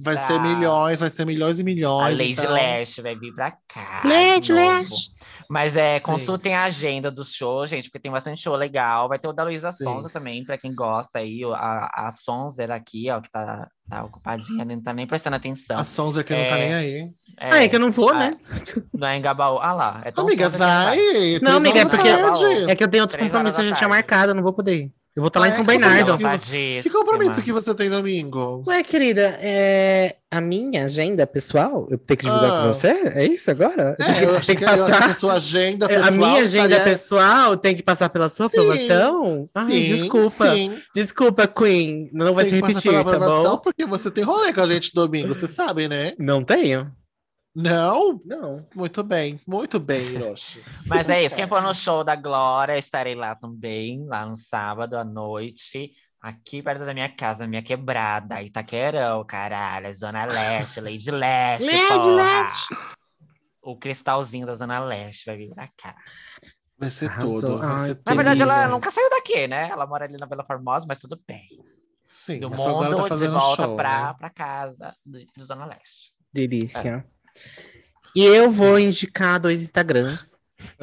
Vai ser milhões e A milhões, Lady então. Lash vai vir pra cá de Leite, novo. leite. Mas Sim, consultem a agenda dos shows, gente, porque tem bastante show legal. Vai ter o da Luísa sim. Sonza também, pra quem gosta aí. A Sonzer aqui, ó, que tá ocupadinha, não tá nem prestando A atenção. Sonza que não tá nem É, aí. Ah, é que eu não vou, a, né? não é em Gabaú. Ah lá, é tão Amiga, Sonza que ela vai! vai. Não, 3 amiga, horas é da Não é em porque Gabaú. tarde. é que eu tenho outros 3 horas compromissos, da a gente tinha tarde. marcado, eu não vou poder ir. Eu vou estar lá em Ah, São que Bernardo. compromisso. Que compromisso que você tem domingo? Ué, querida, a minha agenda pessoal, eu tenho que divulgar pra Ah, você? É isso agora? eu achei que a sua agenda pessoal A minha agenda estaria... pessoal tem que passar pela sua Sim, aprovação? Ai, sim, desculpa. sim. Desculpa, Queen. Não vai Tem se que passar pela repetir, tá aprovação bom? porque você tem rolê com a gente domingo, você sabe, né? Não tenho? Não? Não. Muito bem, Hiroshi. Mas Tá é isso, quem for certo. no show da Glória, estarei lá também, lá no sábado à noite, aqui perto da minha casa, na minha quebrada, Itaquerão, caralho, Zona Leste, Lady Leste, Led porra! Leste. O cristalzinho da Zona Leste vai vir pra cá. Vai ser Arrasou. tudo, vai Ai, ser que Na tudo verdade, ela delícia. nunca demais. saiu daqui, né? Ela mora ali na Vila Formosa, mas tudo bem. Sim, Do mas só agora tá mundo de fazendo volta show, né? pra casa de Zona Leste. É. Delícia. E eu vou Sim. indicar 2 Instagrams.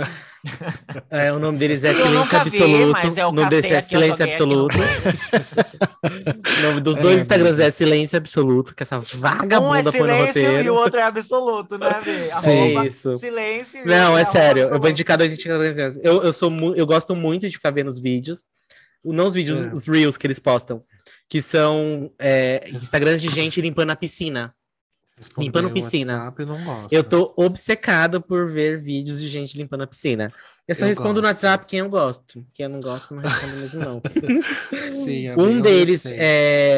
O nome deles é Eu Silêncio nunca vi, mas Absoluto. eu O nome deles cacei é aqui, eu Silêncio joguei aqui no Absoluto. Google. O nome dos 2 É, Instagrams amiga. é Silêncio Absoluto, que essa Um é vagabunda põe no silêncio e o roteiro. outro é absoluto, né, Vê? É Arroba isso. silêncio e o Não, outro é é arroba sério. Eu vou absoluto. indicar 2 Instagrams. Eu gosto muito de ficar vendo os vídeos. Não os vídeos, É. os Reels que eles postam. Que são Instagrams de gente limpando a piscina. Limpando Responder o piscina. WhatsApp, não Eu gosto. tô obcecado por ver vídeos de gente limpando a piscina. Eu só Eu respondo no gosto. WhatsApp quem eu gosto. Quem eu não gosto, não respondo mesmo, não. Sim, Um amiga, eu deles sei.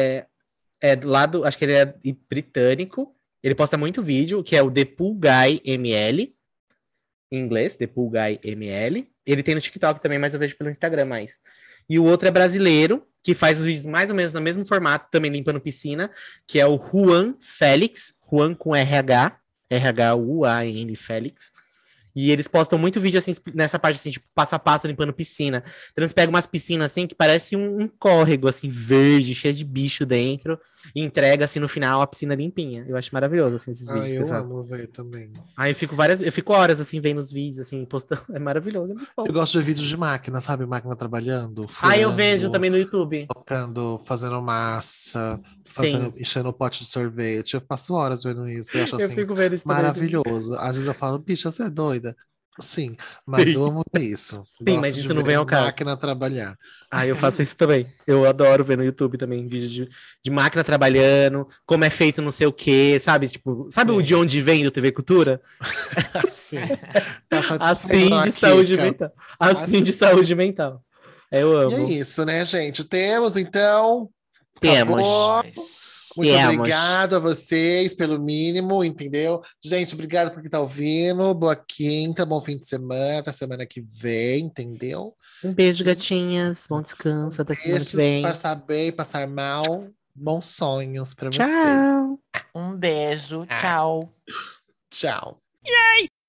é do lado, acho que ele é britânico. Ele posta muito vídeo, que é o The Pool Guy ML. Em inglês, The Pool Guy ML. Ele tem no TikTok também, mas eu vejo pelo Instagram mais. E o outro é brasileiro, que faz os vídeos mais ou menos no mesmo formato, também limpando piscina, que é o Juan Félix. Juan com RH. R-H-U-A-N Félix. E eles postam muito vídeo assim, nessa parte assim, tipo, passo a passo limpando piscina. Então eles pegam umas piscinas assim, que parece um córrego, assim, verde, cheio de bicho dentro, e entrega assim no final a piscina limpinha. Eu acho maravilhoso, assim, esses vídeos que eles Eu fazem. amo ver também. Aí eu fico horas assim, vendo os vídeos, assim, postando. É maravilhoso, é muito bom. Eu gosto de ver vídeos de máquina, sabe? Máquina trabalhando, Aí eu vejo furando, também no YouTube. tocando, fazendo massa, Sim, enchendo o pote de sorvete. Eu passo horas vendo isso. Eu acho eu assim fico vendo isso também. maravilhoso. Às vezes eu falo, bicha, você é doida? Sim, mas eu amo ver isso. Sim, mas Gosto de isso não ver vem ao caso. máquina trabalhar. Ah, eu faço isso também. Eu adoro ver no YouTube também vídeos de máquina trabalhando, como é feito não sei o quê, sabe? Tipo, sabe o de Sim, onde vem do TV Cultura? assim. Tá satisfazendo Assim a de saúde Kika. mental. Assim de Assim. saúde mental. Eu E é amo. isso, né, gente? Temos então. Temos. Acabou. Mas... Muito Temos. obrigado a vocês, pelo mínimo, entendeu? Gente, obrigado por quem tá ouvindo. Boa quinta, bom fim de semana, até semana que vem, entendeu? Um beijo, E gatinhas. Bom descanso. Até semana que beijos, vem. passar bem, passar mal. Bons sonhos pra você. Tchau. Um beijo, Ah, tchau. tchau.